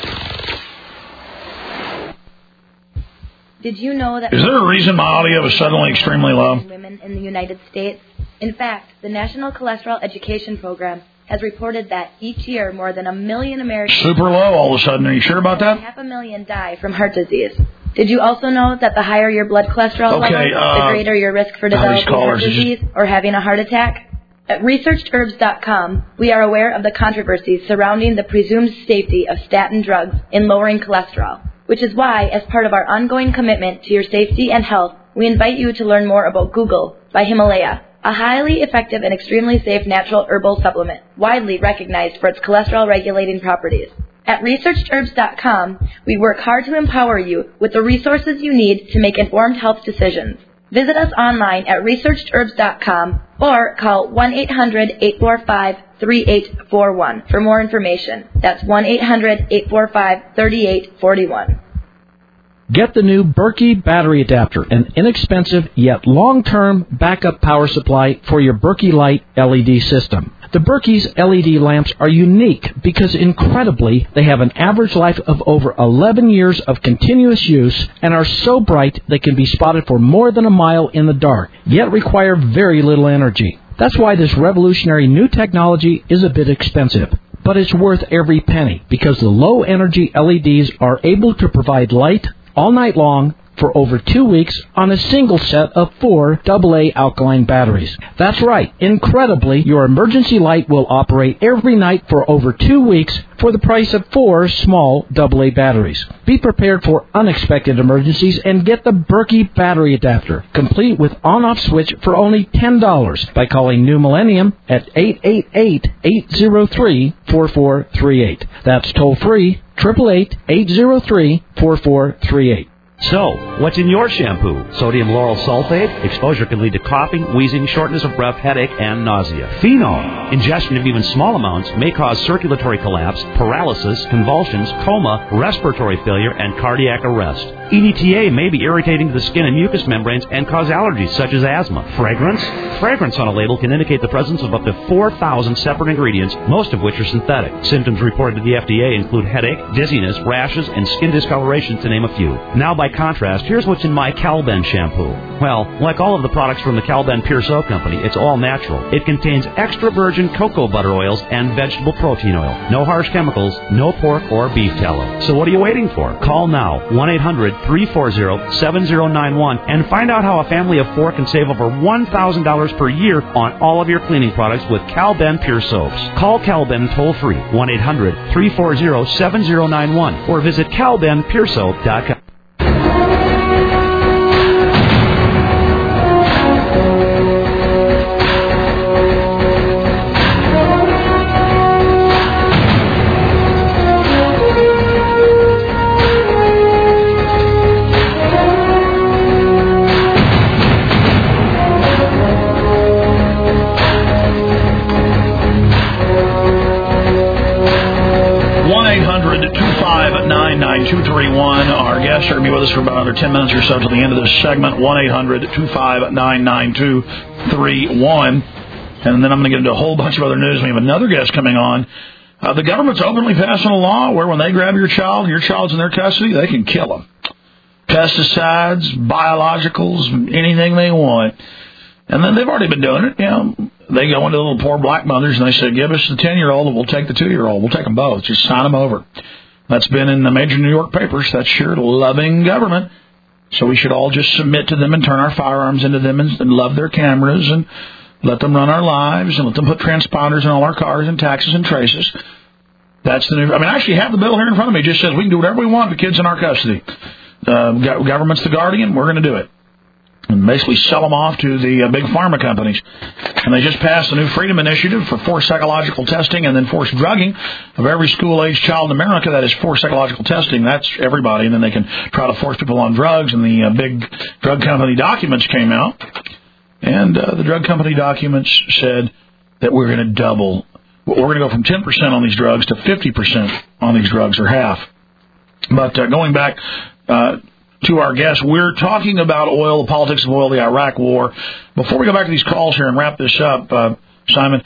[SPEAKER 17] Did you know that...
[SPEAKER 2] Is there a reason my audio is suddenly extremely low?
[SPEAKER 17] ...women in the United States? In fact, the National Cholesterol Education Program has reported that each year more than a million Americans...
[SPEAKER 2] Super low all of a sudden. Are you sure about that?
[SPEAKER 17] ...half a million die from heart disease. Did you also know that the higher your blood cholesterol
[SPEAKER 2] okay,
[SPEAKER 17] level,
[SPEAKER 2] uh,
[SPEAKER 17] the greater your risk for developing heart disease just... or having a heart attack? At researched herbs dot com, we are aware of the controversies surrounding the presumed safety of statin drugs in lowering cholesterol, which is why, as part of our ongoing commitment to your safety and health, we invite you to learn more about Google by Himalaya, a highly effective and extremely safe natural herbal supplement, widely recognized for its cholesterol-regulating properties. At researched herbs dot com, we work hard to empower you with the resources you need to make informed health decisions. Visit us online at researched herbs dot com or call one eight hundred eight four five three eight four one for more information. That's one eight hundred eight four five three eight four one.
[SPEAKER 13] Get the new Berkey battery adapter, an inexpensive yet long-term backup power supply for your Berkey Light L E D system. The Berkey's L E D lamps are unique because, incredibly, they have an average life of over eleven years of continuous use and are so bright they can be spotted for more than a mile in the dark, yet require very little energy. That's why this revolutionary new technology is a bit expensive. But it's worth every penny because the low-energy L E Ds are able to provide light all night long for over two weeks on a single set of four double A alkaline batteries. That's right. Incredibly, your emergency light will operate every night for over two weeks for the price of four small double A batteries. Be prepared for unexpected emergencies and get the Berkey battery adapter, complete with on-off switch for only ten dollars by calling New Millennium at eight eight eight, eight zero three, four four three eight. That's toll-free, eight eight eight, eight zero three, four four three eight.
[SPEAKER 18] So, what's in your shampoo? Sodium lauryl sulfate? Exposure can lead to coughing, wheezing, shortness of breath, headache, and nausea. Phenol. Ingestion of even small amounts may cause circulatory collapse, paralysis, convulsions, coma, respiratory failure, and cardiac arrest. E D T A may be irritating to the skin and mucous membranes and cause allergies such as asthma. Fragrance? Fragrance on a label can indicate the presence of up to four thousand separate ingredients, most of which are synthetic. Symptoms reported to the F D A include headache, dizziness, rashes, and skin discoloration, to name a few. Now, by contrast, here's what's in my Calben shampoo. Well, like all of the products from the Calben Pure Soap Company, it's all natural. It contains extra virgin cocoa butter oils and vegetable protein oil. No harsh chemicals, no pork or beef tallow. So what are you waiting for? Call now, one eight hundred three four zero seven zero nine one, and find out how a family of four can save over one thousand dollars per year on all of your cleaning products with Calben Pure Soaps. Call Calben toll-free, one eight hundred three four zero seven zero nine one, or visit calben pure soap dot com.
[SPEAKER 2] two three one. Our guests are going to be with us for about another ten minutes or so till the end of this segment. one eight hundred two five nine nine two three one. And then I'm going to get into a whole bunch of other news. We have another guest coming on. Uh, the government's openly passing a law where when they grab your child, your child's in their custody, they can kill them. Pesticides, biologicals, anything they want. And then they've already been doing it. You know, they go into little poor black mothers and they say, give us the ten-year-old and we'll take the two-year-old. We'll take them both. Just sign them over. That's been in the major New York papers. That's sure loving government. So we should all just submit to them and turn our firearms into them and, and love their cameras and let them run our lives and let them put transponders in all our cars and taxes and traces. That's the new... I mean, I actually have the bill here in front of me. It just says we can do whatever we want with kids in our custody. Uh, government's the guardian. We're going to do it. and basically sell them off to the uh, big pharma companies. And they just passed the new Freedom Initiative for forced psychological testing and then forced drugging of every school-age child in America. That is forced psychological testing. That's everybody. And then they can try to force people on drugs. And the uh, big drug company documents came out. And uh, the drug company documents said that we're going to double. We're going to go from ten percent on these drugs to fifty percent on these drugs, or half. But uh, going back uh, to our guest, we're talking about oil, the politics of oil, the Iraq War. Before we go back to these calls here and wrap this up, uh, Simon,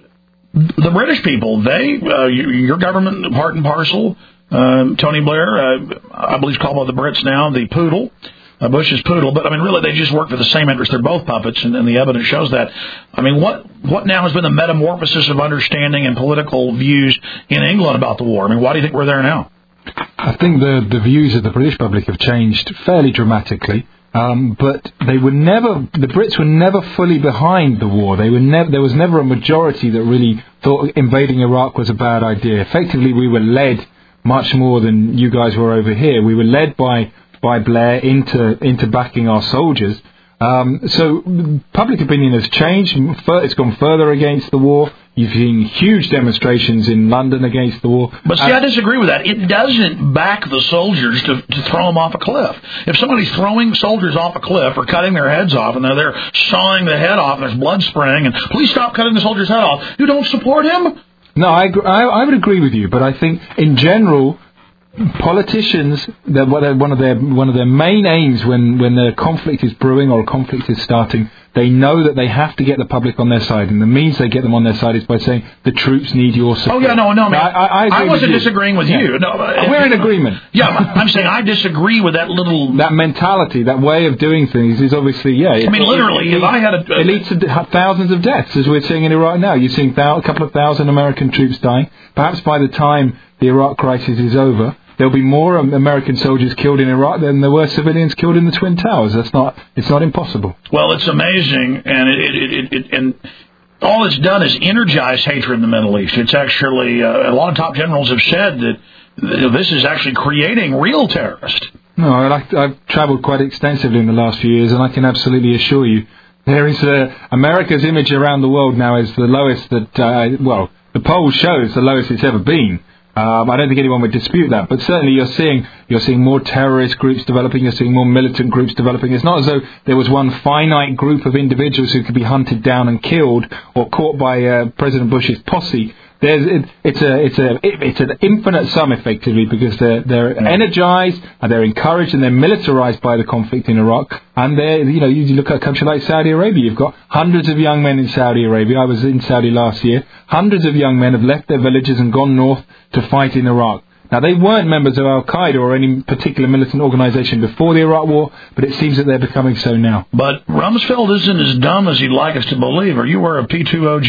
[SPEAKER 2] the British people, they, uh, your government, part and parcel, um, Tony Blair, uh, I believe, is called by the Brits now the poodle. Uh, Bush's poodle, but I mean, really, they just work for the same interest. They're both puppets, and, and the evidence shows that. I mean, what what now has been the metamorphosis of understanding and political views in England about the war? I mean, why do you think we're there now?
[SPEAKER 3] I think the the views of the British public have changed fairly dramatically, um, but they were never. The Brits were never fully behind the war. They were never. There was never a majority that really thought invading Iraq was a bad idea. Effectively, we were led much more than you guys were over here. We were led by. by Blair into into backing our soldiers. Um, so public opinion has changed. It's gone further against the war. You've seen huge demonstrations in London against the war.
[SPEAKER 2] But see, I disagree with that. It doesn't back the soldiers to, to throw them off a cliff. If somebody's throwing soldiers off a cliff or cutting their heads off and they're there sawing the head off and there's blood spraying and please stop cutting the soldier's head off, you don't support him?
[SPEAKER 3] No, I, I, I would agree with you, but I think in general, politicians, one of their one of their main aims when when a conflict is brewing or a conflict is starting, they know that they have to get the public on their side, and the means they get them on their side is by saying the troops need your support.
[SPEAKER 2] Oh yeah, no, no, man. I, I, I wasn't
[SPEAKER 3] with
[SPEAKER 2] disagreeing with
[SPEAKER 3] yeah.
[SPEAKER 2] you. No,
[SPEAKER 3] we're in agreement.
[SPEAKER 2] Yeah, I'm saying I disagree with that little
[SPEAKER 3] that mentality, that way of doing things is obviously yeah.
[SPEAKER 2] I mean, literally,
[SPEAKER 3] it,
[SPEAKER 2] if I had a
[SPEAKER 3] it leads to thousands of deaths, as we're seeing in Iraq now. You're seeing a couple of thousand American troops dying. Perhaps by the time the Iraq crisis is over, there'll be more American soldiers killed in Iraq than there were civilians killed in the Twin Towers. That's not. It's not impossible.
[SPEAKER 2] Well, it's amazing, and it, it, it, it and all it's done is energize hatred in the Middle East. It's actually uh, a lot of top generals have said that this is actually creating real terrorists.
[SPEAKER 3] No, I like, I've travelled quite extensively in the last few years, and I can absolutely assure you, there is uh, America's image around the world now is the lowest that uh, well, the polls show it's the lowest it's ever been. Um, I don't think anyone would dispute that, but certainly you're seeing you're seeing more terrorist groups developing. You're seeing more militant groups developing. It's not as though there was one finite group of individuals who could be hunted down and killed or caught by uh, President Bush's posse. There's it, it's a it's a it, it's an infinite sum effectively because they're they're energized and they're encouraged and they're militarized by the conflict in Iraq. And they you know you look at a country like Saudi Arabia. You've got hundreds of young men in Saudi Arabia. I was in Saudi last year. Hundreds of young men have left their villages and gone north to fight in Iraq. Now, they weren't members of Al-Qaeda or any particular militant organization before the Iraq War, but it seems that they're becoming so now.
[SPEAKER 2] But Rumsfeld isn't as dumb as he'd like us to believe. Are you aware of P two O G?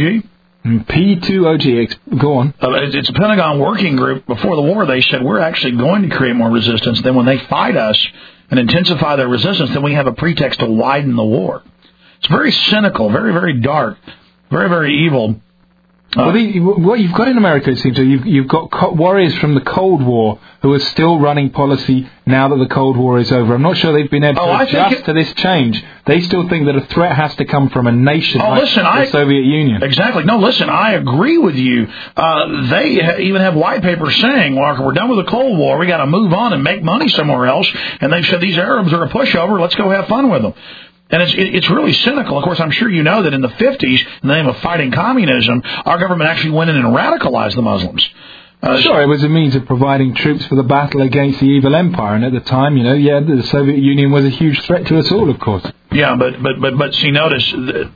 [SPEAKER 3] P two O G, go on.
[SPEAKER 2] Uh, it's a Pentagon working group. Before the war, they said, we're actually going to create more resistance. Then when they fight us and intensify their resistance, then we have a pretext to widen the war. It's very cynical, very, very dark, very, very evil.
[SPEAKER 3] Uh, well, the, what you've got in America, it seems, you've, you've got co- warriors from the Cold War who are still running policy now that the Cold War is over. I'm not sure they've been able
[SPEAKER 2] oh,
[SPEAKER 3] to adjust it, to this change. They still think that a threat has to come from a nation
[SPEAKER 2] oh,
[SPEAKER 3] like
[SPEAKER 2] listen,
[SPEAKER 3] the
[SPEAKER 2] I,
[SPEAKER 3] Soviet Union.
[SPEAKER 2] Exactly. No, listen, I agree with you. Uh, they ha- even have white papers saying, well, we're done with the Cold War. We got to move on and make money somewhere else. And they've said these Arabs are a pushover. Let's go have fun with them. And it's it's really cynical. Of course, I'm sure you know that in the fifties, in the name of fighting communism, our government actually went in and radicalized the Muslims.
[SPEAKER 3] Uh, sure, it was a means of providing troops for the battle against the evil empire. And at the time, you know, yeah, the Soviet Union was a huge threat to us all, of course.
[SPEAKER 2] Yeah, but but but but see, notice,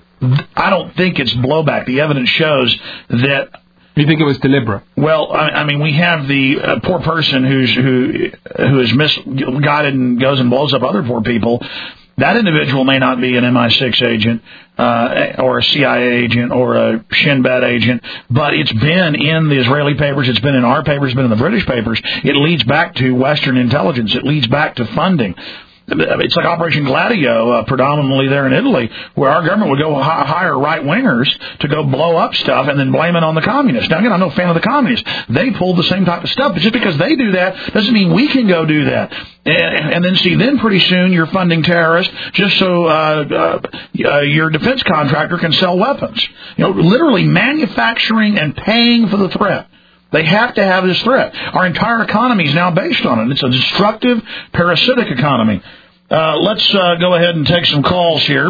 [SPEAKER 2] I don't think it's blowback. The evidence shows that.
[SPEAKER 3] You think it was deliberate?
[SPEAKER 2] Well, I, I mean, we have the uh, poor person who's who who is misguided and goes and blows up other poor people. That individual may not be an M I six agent uh, or a C I A agent or a Shin Bet agent, but it's been in the Israeli papers, it's been in our papers, it's been in the British papers. It leads back to Western intelligence. It leads back to funding. it's like Operation Gladio, uh, predominantly there in Italy, where our government would go hi- hire right-wingers to go blow up stuff and then blame it on the communists. Now, again, I'm no fan of the communists. They pulled the same type of stuff, but just because they do that doesn't mean we can go do that. And, and then, see, then pretty soon you're funding terrorists just so uh, uh, your defense contractor can sell weapons. You know, literally manufacturing and paying for the threat. They have to have this threat. Our entire economy is now based on it. It's a destructive, parasitic economy. Uh, let's uh, go ahead and take some calls here.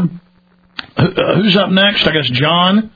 [SPEAKER 2] Uh, who's up next? I guess John.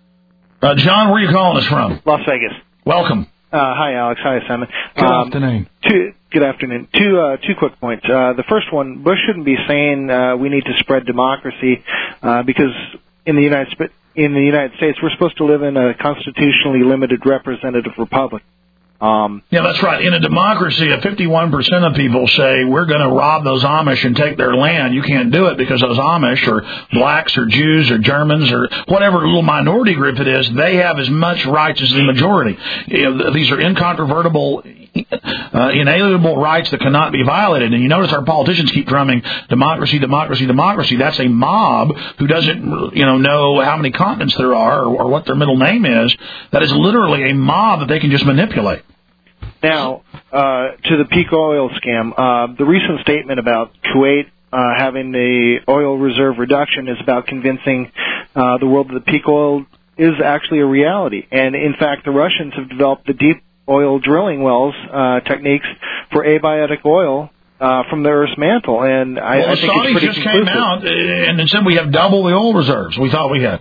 [SPEAKER 2] Uh, John, where are you calling us from?
[SPEAKER 19] Las Vegas.
[SPEAKER 2] Welcome.
[SPEAKER 19] Uh, hi, Alex. Hi, Simon.
[SPEAKER 3] Good
[SPEAKER 19] um,
[SPEAKER 3] afternoon.
[SPEAKER 19] Two, good afternoon. Two, uh, two quick points. Uh, the first one, Bush shouldn't be saying uh, we need to spread democracy uh, because in the United States, in the United States, we're supposed to live in a constitutionally limited representative republic. Um,
[SPEAKER 2] yeah, that's right. In a democracy, if fifty-one percent of people say we're going to rob those Amish and take their land, you can't do it because those Amish or blacks or Jews or Germans or whatever little minority group it is, they have as much rights as the majority. You know, these are incontrovertible, uh, inalienable rights that cannot be violated. And you notice our politicians keep drumming democracy, democracy, democracy. That's a mob who doesn't, you know, know how many continents there are or, or what their middle name is. That is literally a mob that they can just manipulate.
[SPEAKER 19] Now, uh, to the peak oil scam, uh, the recent statement about Kuwait uh, having the oil reserve reduction is about convincing uh, the world that the peak oil is actually a reality. And, in fact, the Russians have developed the deep oil drilling wells uh, techniques for abiotic oil uh, from the Earth's mantle. And I,
[SPEAKER 2] well,
[SPEAKER 19] I think
[SPEAKER 2] the Saudis
[SPEAKER 19] it's pretty
[SPEAKER 2] just
[SPEAKER 19] conclusive.
[SPEAKER 2] came out and then said we have double the oil reserves we thought we had.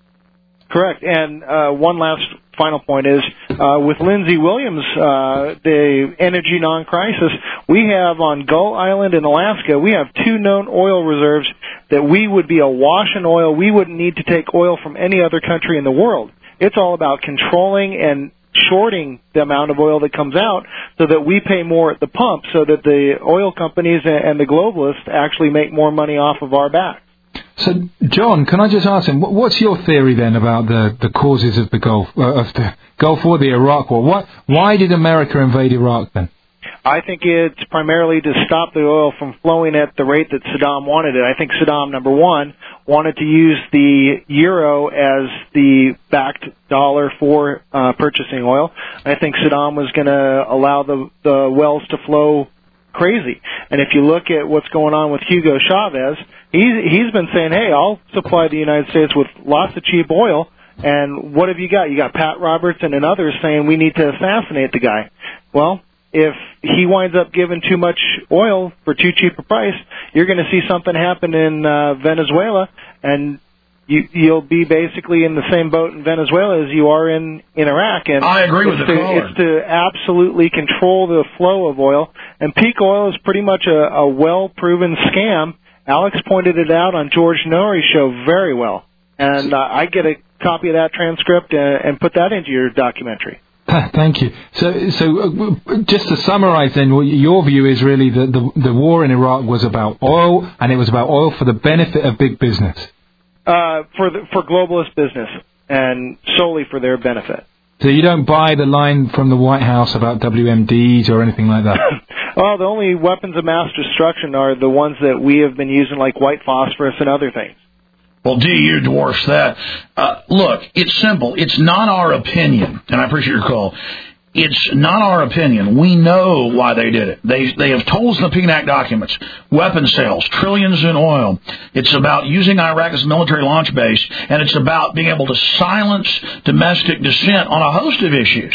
[SPEAKER 19] Correct. And uh, one last final point is, uh, with Lindsey Williams, uh, the energy non-crisis, we have on Gull Island in Alaska, we have two known oil reserves that we would be awash in oil. We wouldn't need to take oil from any other country in the world. It's all about controlling and shorting the amount of oil that comes out so that we pay more at the pump so that the oil companies and the globalists actually make more money off of our backs.
[SPEAKER 3] So, John, can I just ask him, what's your theory then about the, the causes of the Gulf uh, of the Gulf War, the Iraq War? What, why did America invade Iraq then?
[SPEAKER 19] I think it's primarily to stop the oil from flowing at the rate that Saddam wanted it. I think Saddam, number one, wanted to use the euro as the backed dollar for uh, purchasing oil. I think Saddam was going to allow the, the wells to flow crazy. And if you look at what's going on with Hugo Chavez, he's, he's been saying, hey, I'll supply the United States with lots of cheap oil. And what have you got? You got Pat Robertson and others saying we need to assassinate the guy. Well, if he winds up giving too much oil for too cheap a price, you're going to see something happen in uh, Venezuela, and you, you'll be basically in the same boat in Venezuela as you are in, in Iraq. And
[SPEAKER 2] I agree with the
[SPEAKER 19] to,
[SPEAKER 2] caller.
[SPEAKER 19] It's to absolutely control the flow of oil, and peak oil is pretty much a, a well-proven scam. Alex pointed it out on George Norrie's show very well, and uh, I get a copy of that transcript and, and put that into your documentary.
[SPEAKER 3] Thank you. So, so uh, just to summarize then, your view is really that the, the war in Iraq was about oil, and it was about oil for the benefit of big business.
[SPEAKER 19] Uh, for the, for globalist business, and solely for their benefit.
[SPEAKER 3] So you don't buy the line from the White House about W M Ds or anything like that?
[SPEAKER 19] Well, the only weapons of mass destruction are the ones that we have been using, like white phosphorus and other things.
[SPEAKER 2] Well, D U dwarfs that. Uh, look, it's simple. It's not our opinion, and I appreciate your call. It's not our opinion. We know why they did it. They they have told us in the P N A C documents, weapon sales, trillions in oil. It's about using Iraq as a military launch base, and it's about being able to silence domestic dissent on a host of issues.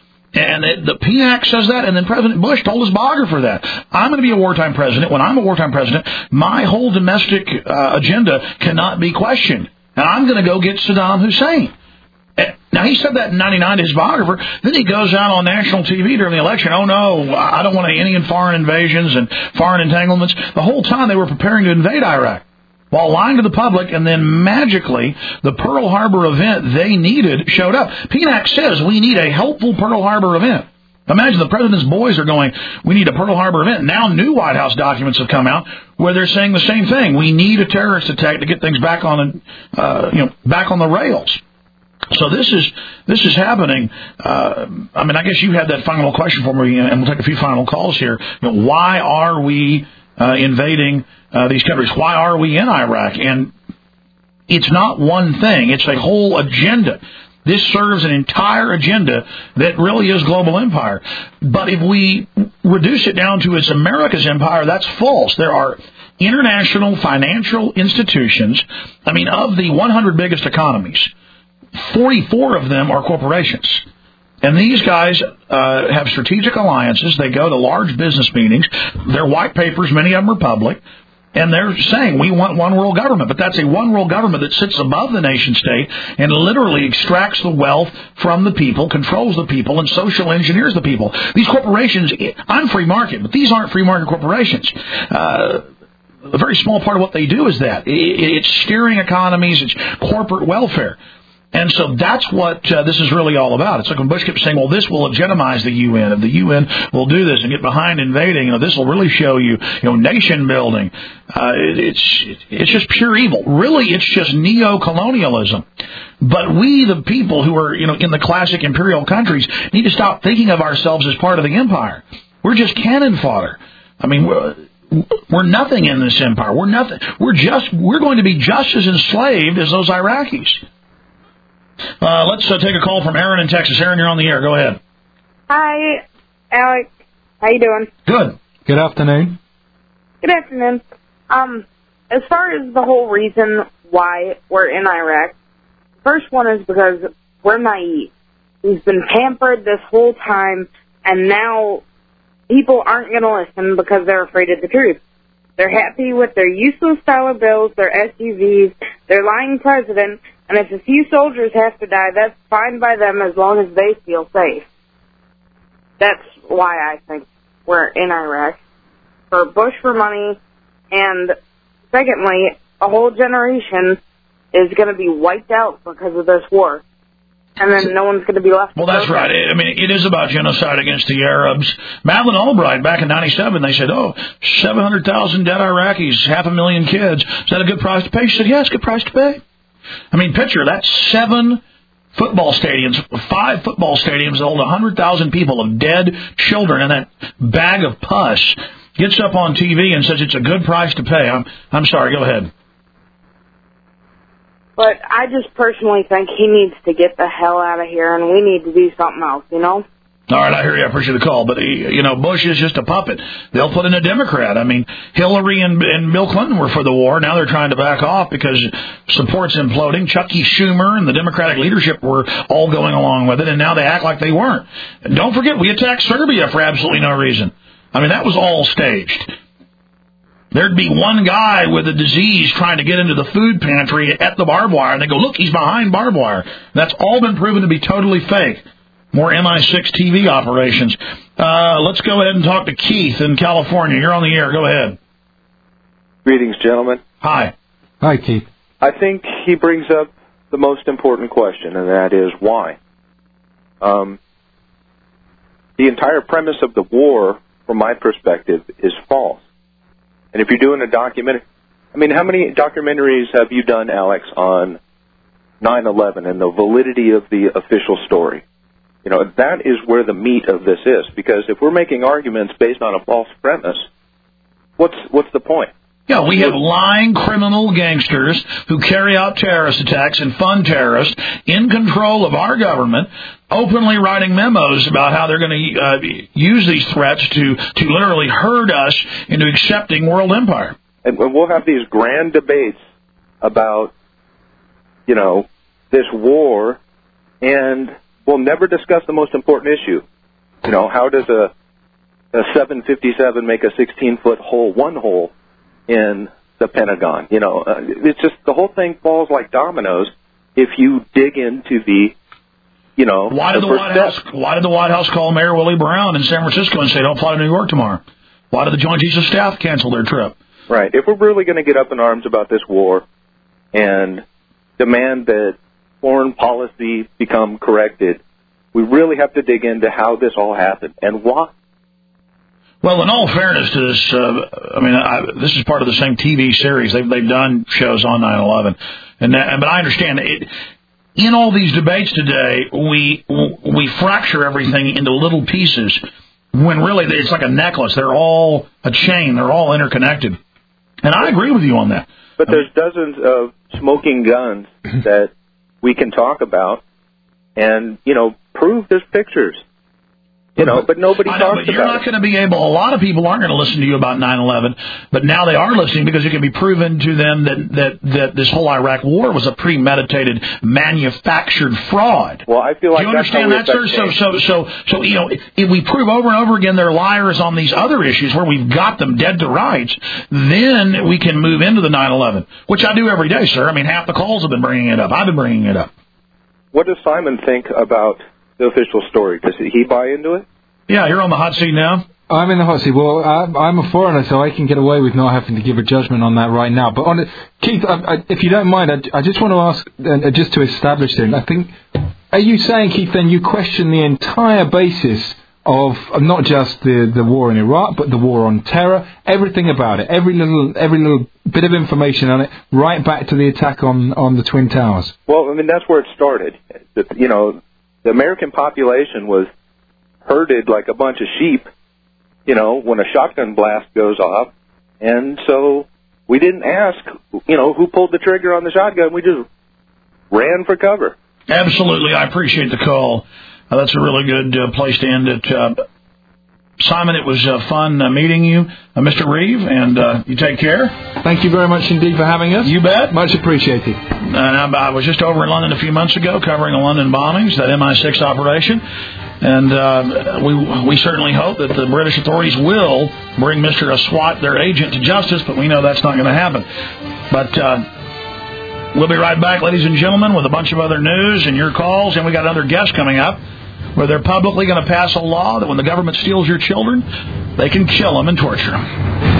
[SPEAKER 2] And it, the P N A C says that, and then President Bush told his biographer that. I'm going to be a wartime president. When I'm a wartime president, my whole domestic uh, agenda cannot be questioned. And I'm going to go get Saddam Hussein. Now, he said that in ninety-nine to his biographer. Then he goes out on national T V during the election. Oh, no, I don't want any foreign invasions and foreign entanglements. The whole time they were preparing to invade Iraq while lying to the public, and then magically the Pearl Harbor event they needed showed up. P N A C says we need a helpful Pearl Harbor event. Imagine the president's boys are going, we need a Pearl Harbor event. Now new White House documents have come out where they're saying the same thing. We need a terrorist attack to get things back on, uh, you know, back on the rails. So this is this is happening. Uh, I mean, I guess you had that final question for me, and we'll take a few final calls here. You know, why are we uh, invading uh, these countries? Why are we in Iraq? And it's not one thing. It's a whole agenda. This serves an entire agenda that really is global empire. But if we reduce it down to it's America's empire, that's false. There are international financial institutions. I mean, of the one hundred biggest economies, forty-four of them are corporations. And these guys uh, have strategic alliances. They go to large business meetings. Their white papers, many of them are public. And they're saying we want one world government, but that's a one world government that sits above the nation state and literally extracts the wealth from the people, controls the people, and social engineers the people. These corporations, I'm free market, but these aren't free market corporations. Uh, a very small part of what they do is that. It's steering economies, it's corporate welfare. And so that's what uh, this is really all about. It's like when Bush kept saying, well, this will legitimize the U N. If the U N will do this and get behind invading, you know, this will really show you, you know, nation building. Uh, it, it's it's just pure evil. Really, it's just neo-colonialism. But we, the people who are, you know, in the classic imperial countries, need to stop thinking of ourselves as part of the empire. We're just cannon fodder. I mean, we're, we're nothing in this empire. We're nothing. We're just, we're going to be just as enslaved as those Iraqis. Uh, let's uh, take a call from Aaron in Texas. Aaron, you're on the air. Go ahead.
[SPEAKER 20] Hi, Alex. How you doing?
[SPEAKER 2] Good.
[SPEAKER 3] Good afternoon.
[SPEAKER 20] Good afternoon. Um, as far as the whole reason why we're in Iraq, the first one is because we're naive. We've been pampered this whole time, and now people aren't going to listen because they're afraid of the truth. They're happy with their useless dollar bills, their S U Vs, their lying president, and if a few soldiers have to die, that's fine by them as long as they feel safe. That's why I think we're in Iraq. For Bush for money, and secondly, a whole generation is going to be wiped out because of this war. And then no one's going to be left.
[SPEAKER 2] Well, that's right. I mean, it is about genocide against the Arabs. Madeleine Albright, back in ninety-seven, they said, oh, seven hundred thousand dead Iraqis, half a million kids. Is that a good price to pay? She said, yes, good price to pay. I mean, picture, that's seven football stadiums, five football stadiums that hold one hundred thousand people of dead children, and that bag of pus gets up on T V and says it's a good price to pay. I'm, I'm sorry, go ahead.
[SPEAKER 20] But I just personally think he needs to get the hell out of here, and we need to do something else, you know?
[SPEAKER 2] All right, I hear you. I appreciate the call. But, you know, Bush is just a puppet. They'll put in a Democrat. I mean, Hillary and, and Bill Clinton were for the war. Now they're trying to back off because support's imploding. Chucky Schumer and the Democratic leadership were all going along with it, and now they act like they weren't. And don't forget, we attacked Serbia for absolutely no reason. I mean, that was all staged. There'd be one guy with a disease trying to get into the food pantry at the barbed wire, and they go, look, he's behind barbed wire. That's all been proven to be totally fake. More M I six T V operations. Uh, let's go ahead and talk to Keith in California. You're on the air. Go ahead.
[SPEAKER 21] Greetings, gentlemen.
[SPEAKER 2] Hi.
[SPEAKER 3] Hi, Keith.
[SPEAKER 21] I think he brings up the most important question, and that is why. Um, the entire premise of the war, from my perspective, is false. And if you're doing a documentary, I mean, how many documentaries have you done, Alex, on nine eleven and the validity of the official story? You know, that is where the meat of this is, because if we're making arguments based on a false premise, what's what's the point?
[SPEAKER 2] Yeah, we have lying criminal gangsters who carry out terrorist attacks and fund terrorists in control of our government, openly writing memos about how they're going to uh, use these threats to, to literally herd us into accepting world empire.
[SPEAKER 21] And we'll have these grand debates about, you know, this war, and we'll never discuss the most important issue. You know, how does a, a seven fifty-seven make a sixteen-foot hole, one hole, in the Pentagon? You know, uh, it's just the whole thing falls like dominoes if you dig into the, you know,
[SPEAKER 2] why did the, the White House? Why did the White House call Mayor Willie Brown in San Francisco and say don't fly to New York tomorrow? Why did the Joint Chiefs of Staff cancel their trip?
[SPEAKER 21] Right. If we're really going to get up in arms about this war and demand that foreign policy become corrected, we really have to dig into how this all happened and why.
[SPEAKER 2] Well, in all fairness to this, uh, I mean, I, this is part of the same T V series. They've they've done shows on nine eleven, and that, but I understand it. In all these debates today, we we fracture everything into little pieces, when really it's like a necklace. They're all a chain. They're all interconnected. And I agree with you on that.
[SPEAKER 21] But there's dozens of smoking guns that we can talk about and, you know, prove there's pictures. You know, but nobody
[SPEAKER 2] I know,
[SPEAKER 21] talks
[SPEAKER 2] but you're
[SPEAKER 21] about
[SPEAKER 2] not
[SPEAKER 21] it.
[SPEAKER 2] going to be able, a lot of people aren't going to listen to you about nine eleven, but now they are listening because it can be proven to them that, that, that this whole Iraq war was a premeditated, manufactured fraud.
[SPEAKER 21] Well, I feel like
[SPEAKER 2] Do you
[SPEAKER 21] that's
[SPEAKER 2] understand
[SPEAKER 21] how
[SPEAKER 2] that, sir? So, so, so, so, you know, if we prove over and over again they're liars on these other issues where we've got them dead to rights, then we can move into the nine eleven, which I do every day, sir. I mean, half the calls have been bringing it up. I've been bringing it up.
[SPEAKER 21] What does Simon think about the official story? Does he buy into it?
[SPEAKER 2] Yeah, you're on the hot seat now.
[SPEAKER 3] I'm in the hot seat. Well, I'm, I'm a foreigner, so I can get away with not having to give a judgment on that right now. But on it, Keith, I, I, if you don't mind, I, I just want to ask, uh, just to establish it, I think, are you saying, Keith, then you question the entire basis of not just the, the war in Iraq, but the war on terror, everything about it, every little every little bit of information on it, right back to the attack on, on the Twin Towers?
[SPEAKER 21] Well, I mean, that's where it started. The, you know, the American population was herded like a bunch of sheep, you know, when a shotgun blast goes off. And so we didn't ask, you know, who pulled the trigger on the shotgun. We just ran for cover.
[SPEAKER 2] Absolutely. I appreciate the call. Uh, that's a really good uh, place to end it. Uh, Simon, it was uh, fun uh, meeting you, uh, Mister Reeve, and uh, you take care.
[SPEAKER 3] Thank you very much indeed for having us.
[SPEAKER 2] You bet.
[SPEAKER 3] Much appreciated.
[SPEAKER 2] And I, I was just over in London a few months ago covering the London bombings, that M I six operation. And uh, we we certainly hope that the British authorities will bring Mister Aswat, their agent, to justice, but we know that's not going to happen. But uh, we'll be right back, ladies and gentlemen, with a bunch of other news and your calls. And we got another guest coming up where they're publicly going to pass a law that when the government steals your children, they can kill them and torture them.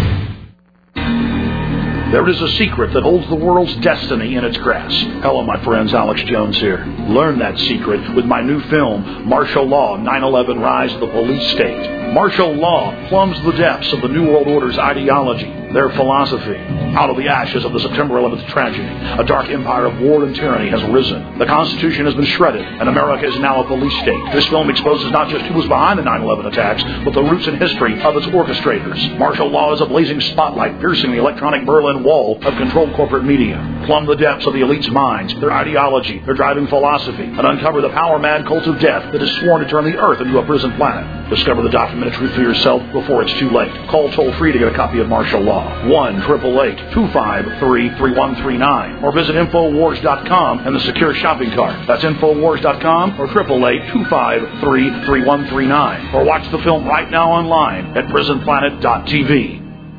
[SPEAKER 2] There is a secret that holds the world's destiny in its grasp. Hello, my friends. Alex Jones here. Learn that secret with my new film, Martial Law, nine eleven Rise of the Police State. Martial law plumbs the depths of the New World Order's ideology, their philosophy. Out of the ashes of the September eleventh tragedy, a dark empire of war and tyranny has risen. The Constitution has been shredded, and America is now a police state. This film exposes not just who was behind the nine eleven attacks, but the roots and history of its orchestrators. Martial law is a blazing spotlight piercing the electronic Berlin Wall of controlled corporate media. Plumb the depths of the elite's minds, their ideology, their driving philosophy, and uncover the power-mad cult of death that is sworn to turn the Earth into a prison planet. Discover the documented truth for yourself before it's too late. Call toll-free to get a copy of Martial Law. one eight eight eight, two five three, three one three nine. Or visit Infowars dot com and the secure shopping cart. That's Infowars dot com or eight eight eight, two five three, three one three nine. Or watch the film right now online at prison planet dot t v.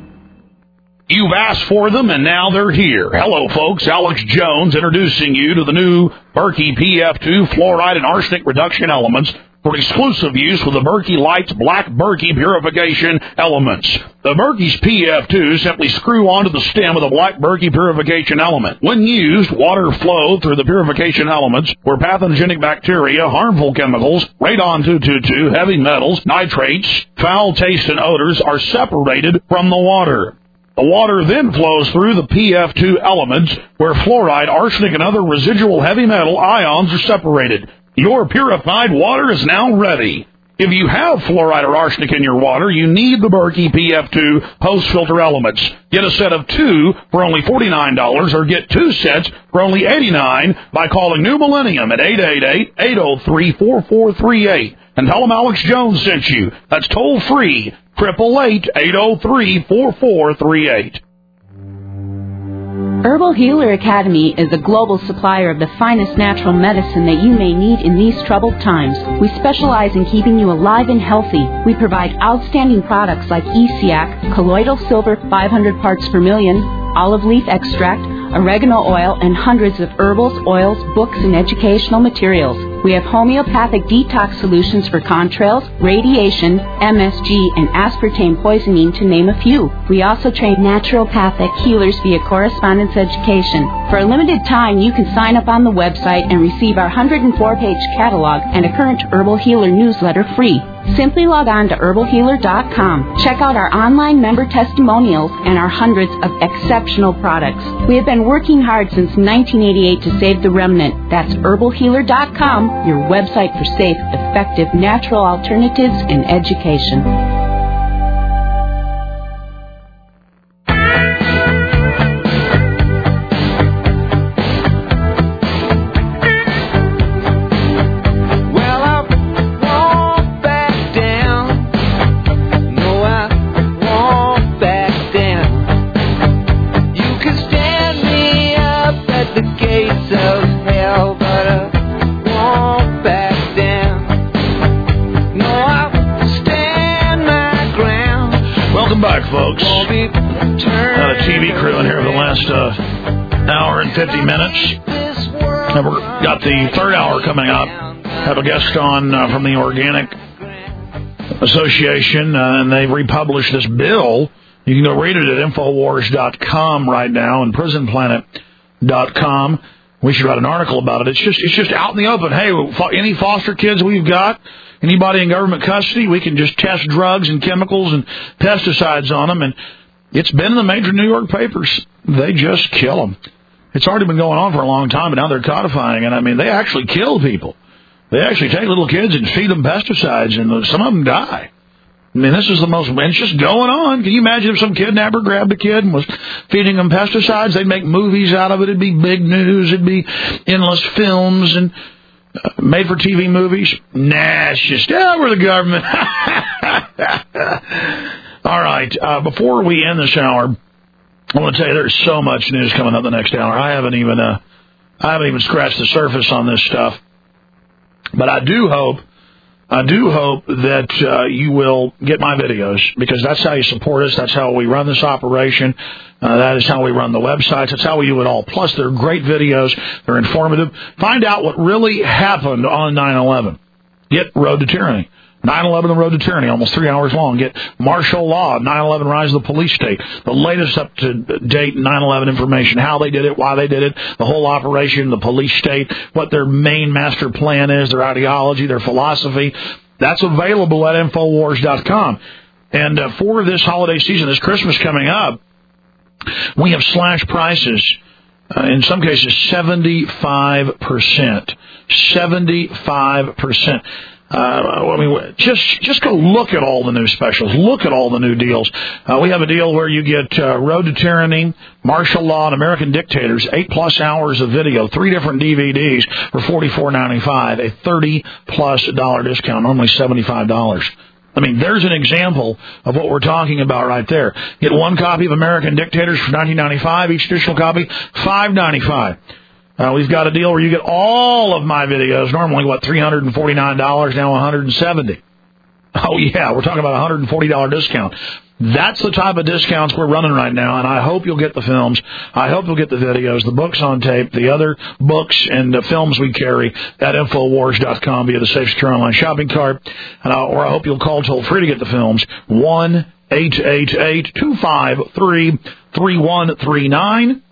[SPEAKER 2] You've asked for them, and now they're here. Hello, folks. Alex Jones introducing you to the new Berkey P F two fluoride and arsenic reduction elements for exclusive use with the Berkey Lights Black Berkey Purification Elements. The Berkey's P F two simply screw onto the stem of the Black Berkey Purification Element. When used, water flow through the purification elements where pathogenic bacteria, harmful chemicals, radon two twenty-two, heavy metals, nitrates, foul taste, and odors are separated from the water. The water then flows through the P F two elements where fluoride, arsenic, and other residual heavy metal ions are separated. Your purified water is now ready. If you have fluoride or arsenic in your water, you need the Berkey P F two post-filter elements. Get a set of two for only forty-nine dollars or get two sets for only eighty-nine dollars by calling New Millennium at eight eight eight, eight oh three, four four three eight. And tell them Alex Jones sent you. That's toll-free, eight eight eight, eight oh three, four four three eight.
[SPEAKER 5] Herbal Healer Academy is a global supplier of the finest natural medicine that you may need in these troubled times. We specialize in keeping you alive and healthy. We provide outstanding products like E C A C, colloidal silver five hundred parts per million, olive leaf extract, oregano oil, and hundreds of herbals, oils, books, and educational materials. We have homeopathic detox solutions for contrails, radiation, M S G, and aspartame poisoning, to name a few. We also train naturopathic healers via correspondence education. For a limited time, you can sign up on the website and receive our one hundred four page catalog and a current Herbal Healer newsletter free. Simply log on to herbal healer dot com. Check out our online member testimonials and our hundreds of exceptional products. We have been working hard since nineteen eighty-eight to save the remnant. That's herbal healer dot com, your website for safe, effective, natural alternatives and education.
[SPEAKER 2] Folks, got a T V crew in here for the last uh, hour and fifty minutes. And we've got the third hour coming up. Have a guest on uh, from the Organic Association, uh, and they've republished this bill. You can go read it at infowars dot com right now and prison planet dot com. We should write an article about it. It's just it's just out in the open. Hey, any foster kids we've got, anybody in government custody, we can just test drugs and chemicals and pesticides on them. And it's been in the major New York papers. They just kill them. It's already been going on for a long time, but now they're codifying. And, I mean, they actually kill people. They actually take little kids and feed them pesticides, and some of them die. I mean, this is the most, and it's just going on. Can you imagine if some kidnapper grabbed a kid and was feeding them pesticides? They'd make movies out of it. It'd be big news. It'd be endless films and uh, made-for-T V movies. Nah, it's just, yeah, we're the government. All right, uh, before we end this hour, I want to tell you there's so much news coming up the next hour. I haven't even, uh, I haven't even scratched the surface on this stuff. But I do hope I do hope that uh, you will get my videos, because that's how you support us. That's how we run this operation. Uh, that is how we run the websites. That's how we do it all. Plus, they're great videos. They're informative. Find out what really happened on nine eleven. Get Road to Tyranny. nine eleven The Road to Tyranny, almost three hours long. Get Martial Law, nine eleven Rise of the Police State, the latest up-to-date nine eleven information, how they did it, why they did it, the whole operation, the police state, what their main master plan is, their ideology, their philosophy. That's available at infowars dot com. And uh, for this holiday season, this Christmas coming up, we have slashed prices, uh, in some cases, seventy-five percent. seventy-five percent. Uh, I mean, just just go look at all the new specials. Look at all the new deals. Uh, we have a deal where you get uh, Road to Tyranny, Martial Law, and American Dictators, eight-plus hours of video, three different D V Ds for forty-four ninety-five, a thirty-plus dollar discount, normally seventy-five dollars. I mean, there's an example of what we're talking about right there. Get one copy of American Dictators for nineteen ninety-five, each additional copy, five ninety-five. Uh, we've got a deal where you get all of my videos, normally, what, three hundred forty-nine dollars, now one hundred seventy dollars. Oh, yeah, we're talking about a one hundred forty dollars discount. That's the type of discounts we're running right now, and I hope you'll get the films. I hope you'll get the videos, the books on tape, the other books and the films we carry at infowars dot com via the Safe Secure Online Shopping Cart. And I, or I hope you'll call toll-free to get the films, one eight eight eight, two five three, three one three nine.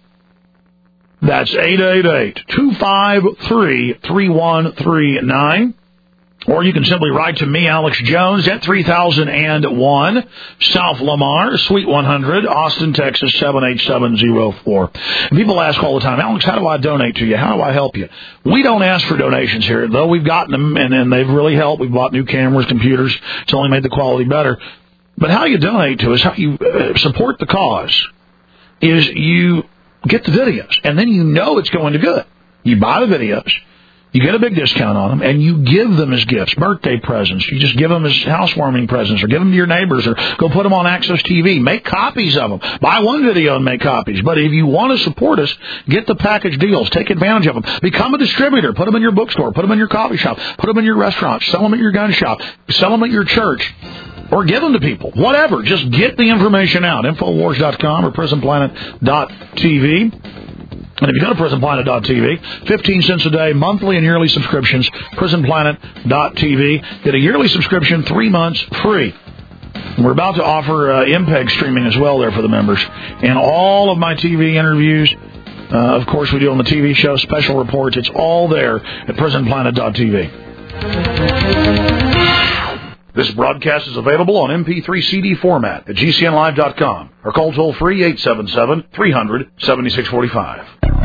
[SPEAKER 2] That's eight eight eight, two five three, three one three nine. Or you can simply write to me, Alex Jones, at three thousand one South Lamar, Suite one hundred, Austin, Texas, seven eight seven zero four. People ask all the time, Alex, how do I donate to you? How do I help you? We don't ask for donations here, though we've gotten them, and, and they've really helped. We've bought new cameras, computers. It's only made the quality better. But how you donate to us, how you uh, support the cause, is you get the videos, and then you know it's going to good. You buy the videos, you get a big discount on them, and you give them as gifts, birthday presents. You just give them as housewarming presents, or give them to your neighbors, or go put them on Access T V. Make copies of them. Buy one video and make copies. But if you want to support us, get the package deals. Take advantage of them. Become a distributor. Put them in your bookstore. Put them in your coffee shop. Put them in your restaurant. Sell them at your gun shop. Sell them at your church. Or give them to people. Whatever. Just get the information out. infowars dot com or prison planet dot t v. And if you go to prison planet dot t v, fifteen cents a day, monthly and yearly subscriptions, prison planet dot t v. Get a yearly subscription, three months free. And we're about to offer uh, M P E G streaming as well there for the members. And all of my T V interviews, uh, of course, we do on the T V show, special reports. It's all there at prison planet dot t v. This broadcast is available on M P three C D format at G C N live dot com or call toll-free eight seven seven, three hundred, seventy-six forty-five.